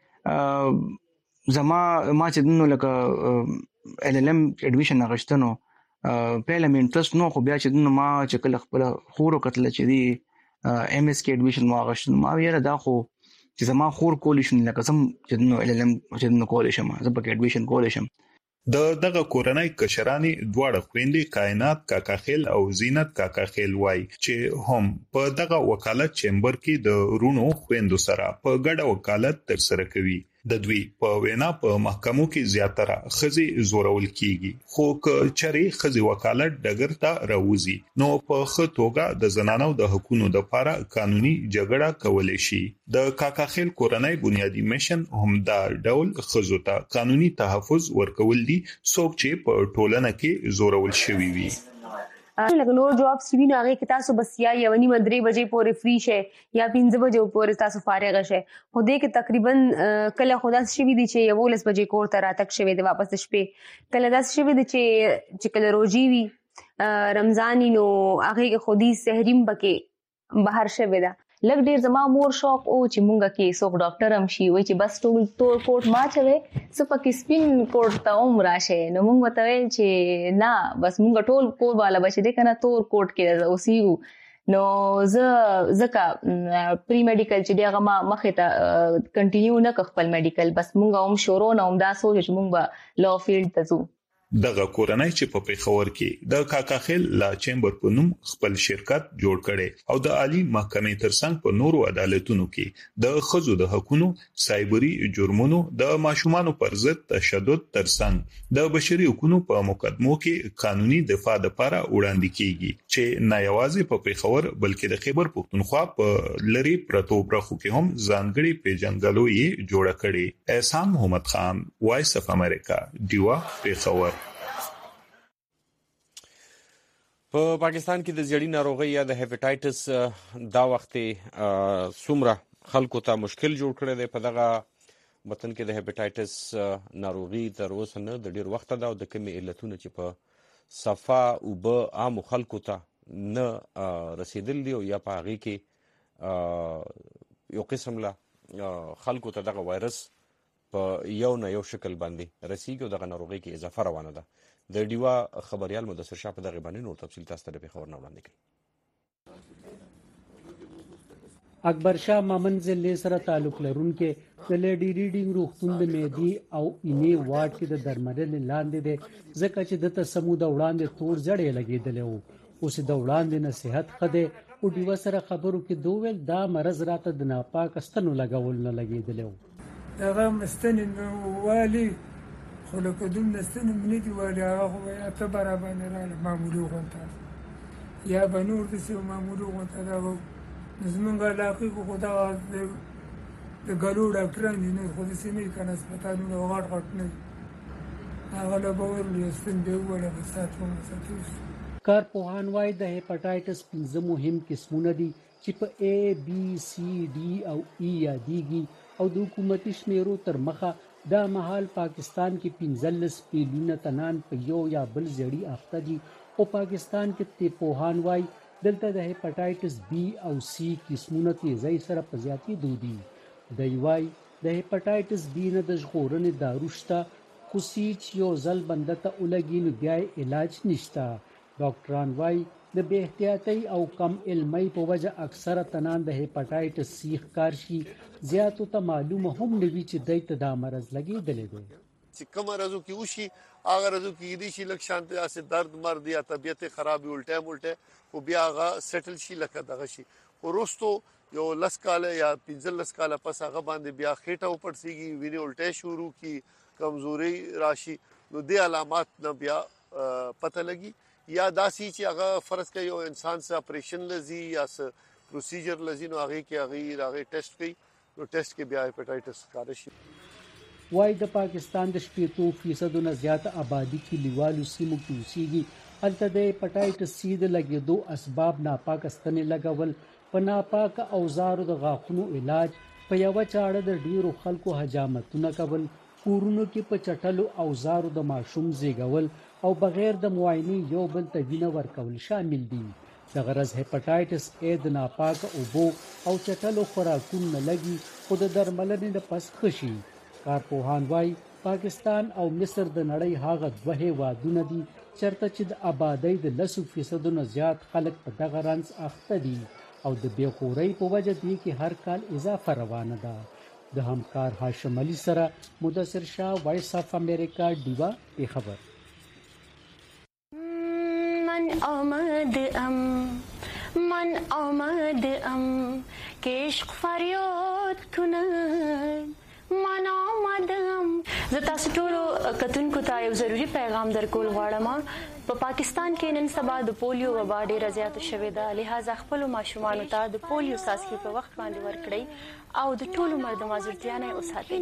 چې زما ما چې نو لکه LLM اډمیشن غشتنو پهله مې انټرست نو خو بیا چې نو ما چې کله خپل خورو کتل چې دی MS کې اډمیشن ما غشتنو ما ویره دا خو چې زما خور کولیشن لکه سم چې نو LLM چې نو کولیشن ما زه پکې اډمیشن کولیشم. دغه کورنۍ کشرانی دواړه خويندې کائنات کاکا خیل او زینت کاکا خیل وای چې هم په دغه وکالت چیمبر کې د رونو خويندو سره په ګډه وکالت تر سره کوي. د دوی په وینا په محکمو کې زیاتره خزي زورول کیږي خو که چرې خزي وکالت ډګر ته راوځي نو په خطوګه د زنانو د حقوقو لپاره قانوني جګړه کولای شي. د کاکا خیل کورنۍ بنیادی میشن هم دا ډول خزو ته قانوني تحفظ ورکول دي څوک چې په ټولنه کې زورول شوی وي. لکه نور جابس وینو هغه کې تاسو بس یا 9:30 بجې پورې فری شئ یا 5 بجې پورې تاسو فارغ شئ خو دې کې تقریبا کله خدا شوی دي چې 11 بجې کور ته راتک شوی دی واپس شپې کله داس شوی دي چې کله روزي وي رمضان نو هغه کې خودي سحریم بکې بهر شوی دا لګ ډیر زما مور شوق او چې مونږه کې څوک ډاکټر هم شي وای چې بس ټول تور کوټ ما چوي سپکې سپین کوټ ته عمر راشه نو مونږ ته ویل چې نه بس مونږ ټول کوټ والا بچی دې کنه تور کوټ کې اوسېو نو زکه پری میډیکل چې دغه ما مخه ته کنټینیو نه خپل میډیکل بس مونږ هم شورو نه هم دا سوچ چې مونږ به لا فیلډ ته ځو. دغه کورنۍ چې په پیښور کې د کاکاخیل لا چیمبر په نوم خپل شرکت جوړ کړي او د عالی محکمې ترڅنګ په نورو عدالتونو کې د خزو د حقوقو سایبری جرمونو د ماشومانو پر ضد تشدد ترڅنګ د بشري حقوقو په مقدمو کې قانوني دفاع لپاره وړاندې کیږي چې نه یوازې په پیښور بلکې د خیبر پښتونخوا په لری پرتو برخو کې هم ځانګړي پیژنګلوي جوړ کړي. احسان محمد خان، وایس اف امریکا، دیوا، پیښور. په پاکستان کې د زیړی ناروغي یا د هپاتایټس دا وخت څومره خلکو ته مشکل جوړ کړی دی. په دغه وطن کې د هپاتایټس ناروغي تر اوسه نه د ډیر وخت دا او د کمی علتونه چې په صفا او به عام خلکو ته نه رسیدل دي او یا په هغه کې یو قسم لا خلکو ته دغه وایرس په یو نه یو شکل باندې رسیږي او دغه ناروغي کې اضافه روانه ده. د ډیوا خبريال مدثر شاه په دغه باندې نور تفصیل تاسو ته په خبر نه وړاندې کړي. اکبر شاه مامن ضلع سره تعلق لرونکي د لیډي ریډینګ روغتون د میدي او اینې وارډ کې د درملنې لاندې ده ځکه چې د تسمو د وړاندې تور زړې لګیدل او اوس د وړاندې نصيحت خده او ډیوا سره خبرو کې دوه دا مرز راته د ناپاک استنو لګول نه لګیدل. دغه مستند والی خلک دوم نستن منی دی والی هغه یا ته برابر نه رااله معمولی غونټه یا بنور د سیو معمولی غونټه دا زمونږه علاقې کو خدا د ګلو ډاکټران دي نه خو د سیمې کنه هسپتالونو غټ نه هغه له باور لستن دی ولا بساتو مساتو. کارپوهان وايي د هپاتایټس 15 مهم قسمونه دي چې په A, B, C, D او E یادېږي او د حکومتي شمیرو تر مخه دا مهال پاکستان کې 15 پیلونه تنان په یو یا بل زړی اخته دي او پاکستان کې تپوهان وايي دلته د هپاتایټس B او C قسمونه تیزی سره په زیاتی دودي. دی وايي د هپاتایټس B نه د ژغورنې دارو شته خو چې یو ځل بنده ته ولګي نو بیا علاج نشته. ډاکټران وايي د بے احتیاطۍ او کم علمۍ په وجه اکثره تنان د هپاتایټس C ښکار شي. زیاتو ته معلومه هم نوي چې دایته دا مرض لګیدلې دی. چې کوم مرزو کې وشي هغه مرزو کې دي چې لکه شانته اسه درد مرض یا طبيعت خراب الټه او بیا هغه سیټل شي لکه دغه شي ورستو یو لسکاله یا 15 کاله پس هغه باندې بیا خېټه وپړسيږي ویني الټه شروع کی کمزوري راشي نو د علامات نه بیا پته لګي یا داسي چې هغه فرض کوي یو انسان سره اپریشن لذي یا پروسیجر لذي نو هغه کې هغه ټیسټ کوي نو ټیسټ کې بیا هپاتایټس ښکار شي. وايي د پاکستان د 70% نه زیات آبادی کې لیوالو سیمو کې اوسېږي. هلته د هپاتایټس C د لګیدو اسباب ناپاک استنې لګول، په ناپاک اوزارو د غاښونو علاج، په یو چاړه د ډیرو خلکو حجامتونه کول، کورونو کې په چټلو اوزارو د ماشوم زیږول او بغیر د معاینې یو بل ته وینه ورکول شامل دي. د غرض هپاتایټس A د ناپاک اوبو او چټلو خوراکونو لګي خو د درملنې د پس خشي. کارپوهان وايي پاکستان او مصر د نړۍ هغه دوه هیوادونه دي چرته چې د آبادی د 10% نه زیات خلک په دغه رنځ اخته دي او د بېخورۍ په وجه دي کې هر کال اضافه روانه ده. د همکار هاشم علي سره مدثر شاه، وایس اف امریکا، دیوا، پیښور. من آمدم که عشق فریاد کند من آمدم. زه تاسو ټولو کتونکو ته یو ضروری پیغام درکول غواړم. په پاکستان کې نن سبا د پولیو وبا ډیره زیاته شوې ده، لہذا خپل ماشومانو ته د پولیو څاڅکي په وخت باندې ورکړئ او د ټولو عمر د معذورتیا نه وساتئ.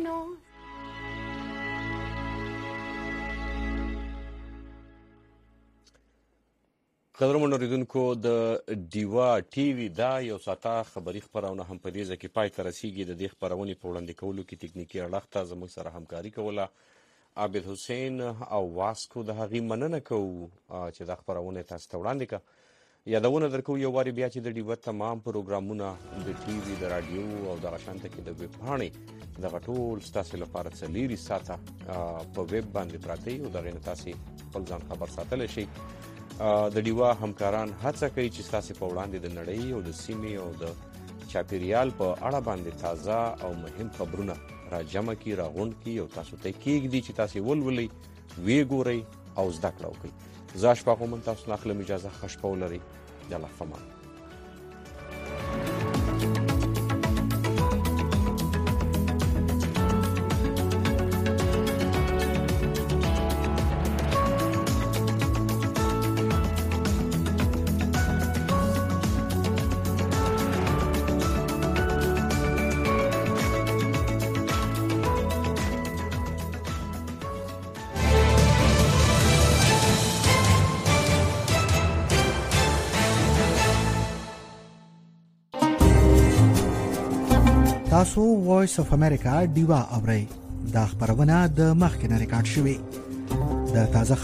قدرمن اوریدونکو، د ډیوا ټي وي دا یو ساته خبري خبرونه هم په دې ځکه پای ته رسیدي. د دې خبرونې په وړاندې کولو کې ټکنیکی اړخ ته زموږ سره همکاري کوله عابد حسین او واسکو. د هغې مننه کوو چې دا خبرونه تاسو ته وړاندې کړه. یادونه درکو یو واري بیا چې د ډیوا تمام پروګرامونه د ټي وي، د رادیو او د شانته کې د ویب پاڼې دغه ټول ستاسو لپاره څلوري ساعته په ویب باندې پراته او دغه نه تاسو خپل ځان خبر ساتل شي. د ډیوا همکاران هڅه کوي چې تاسو په وړاندې د نړۍ او د سیمې او د چاپیریال په اړه باندې تازه او مهم خبرونه را جمع کړي، را غونډ کړي او تاسو ته کېږدي چې تاسو ولولئ، وی ګورئ او زده کړه وکړئ. زه اشفاق مومن تاسو نه اخلم اجازه. ښه شپه ولرئ. د الله په امان. تاسو وایس اف امریکا ډیوا اورئ. دا خبرونه د مخکنه ریکارډ شوې. د تازه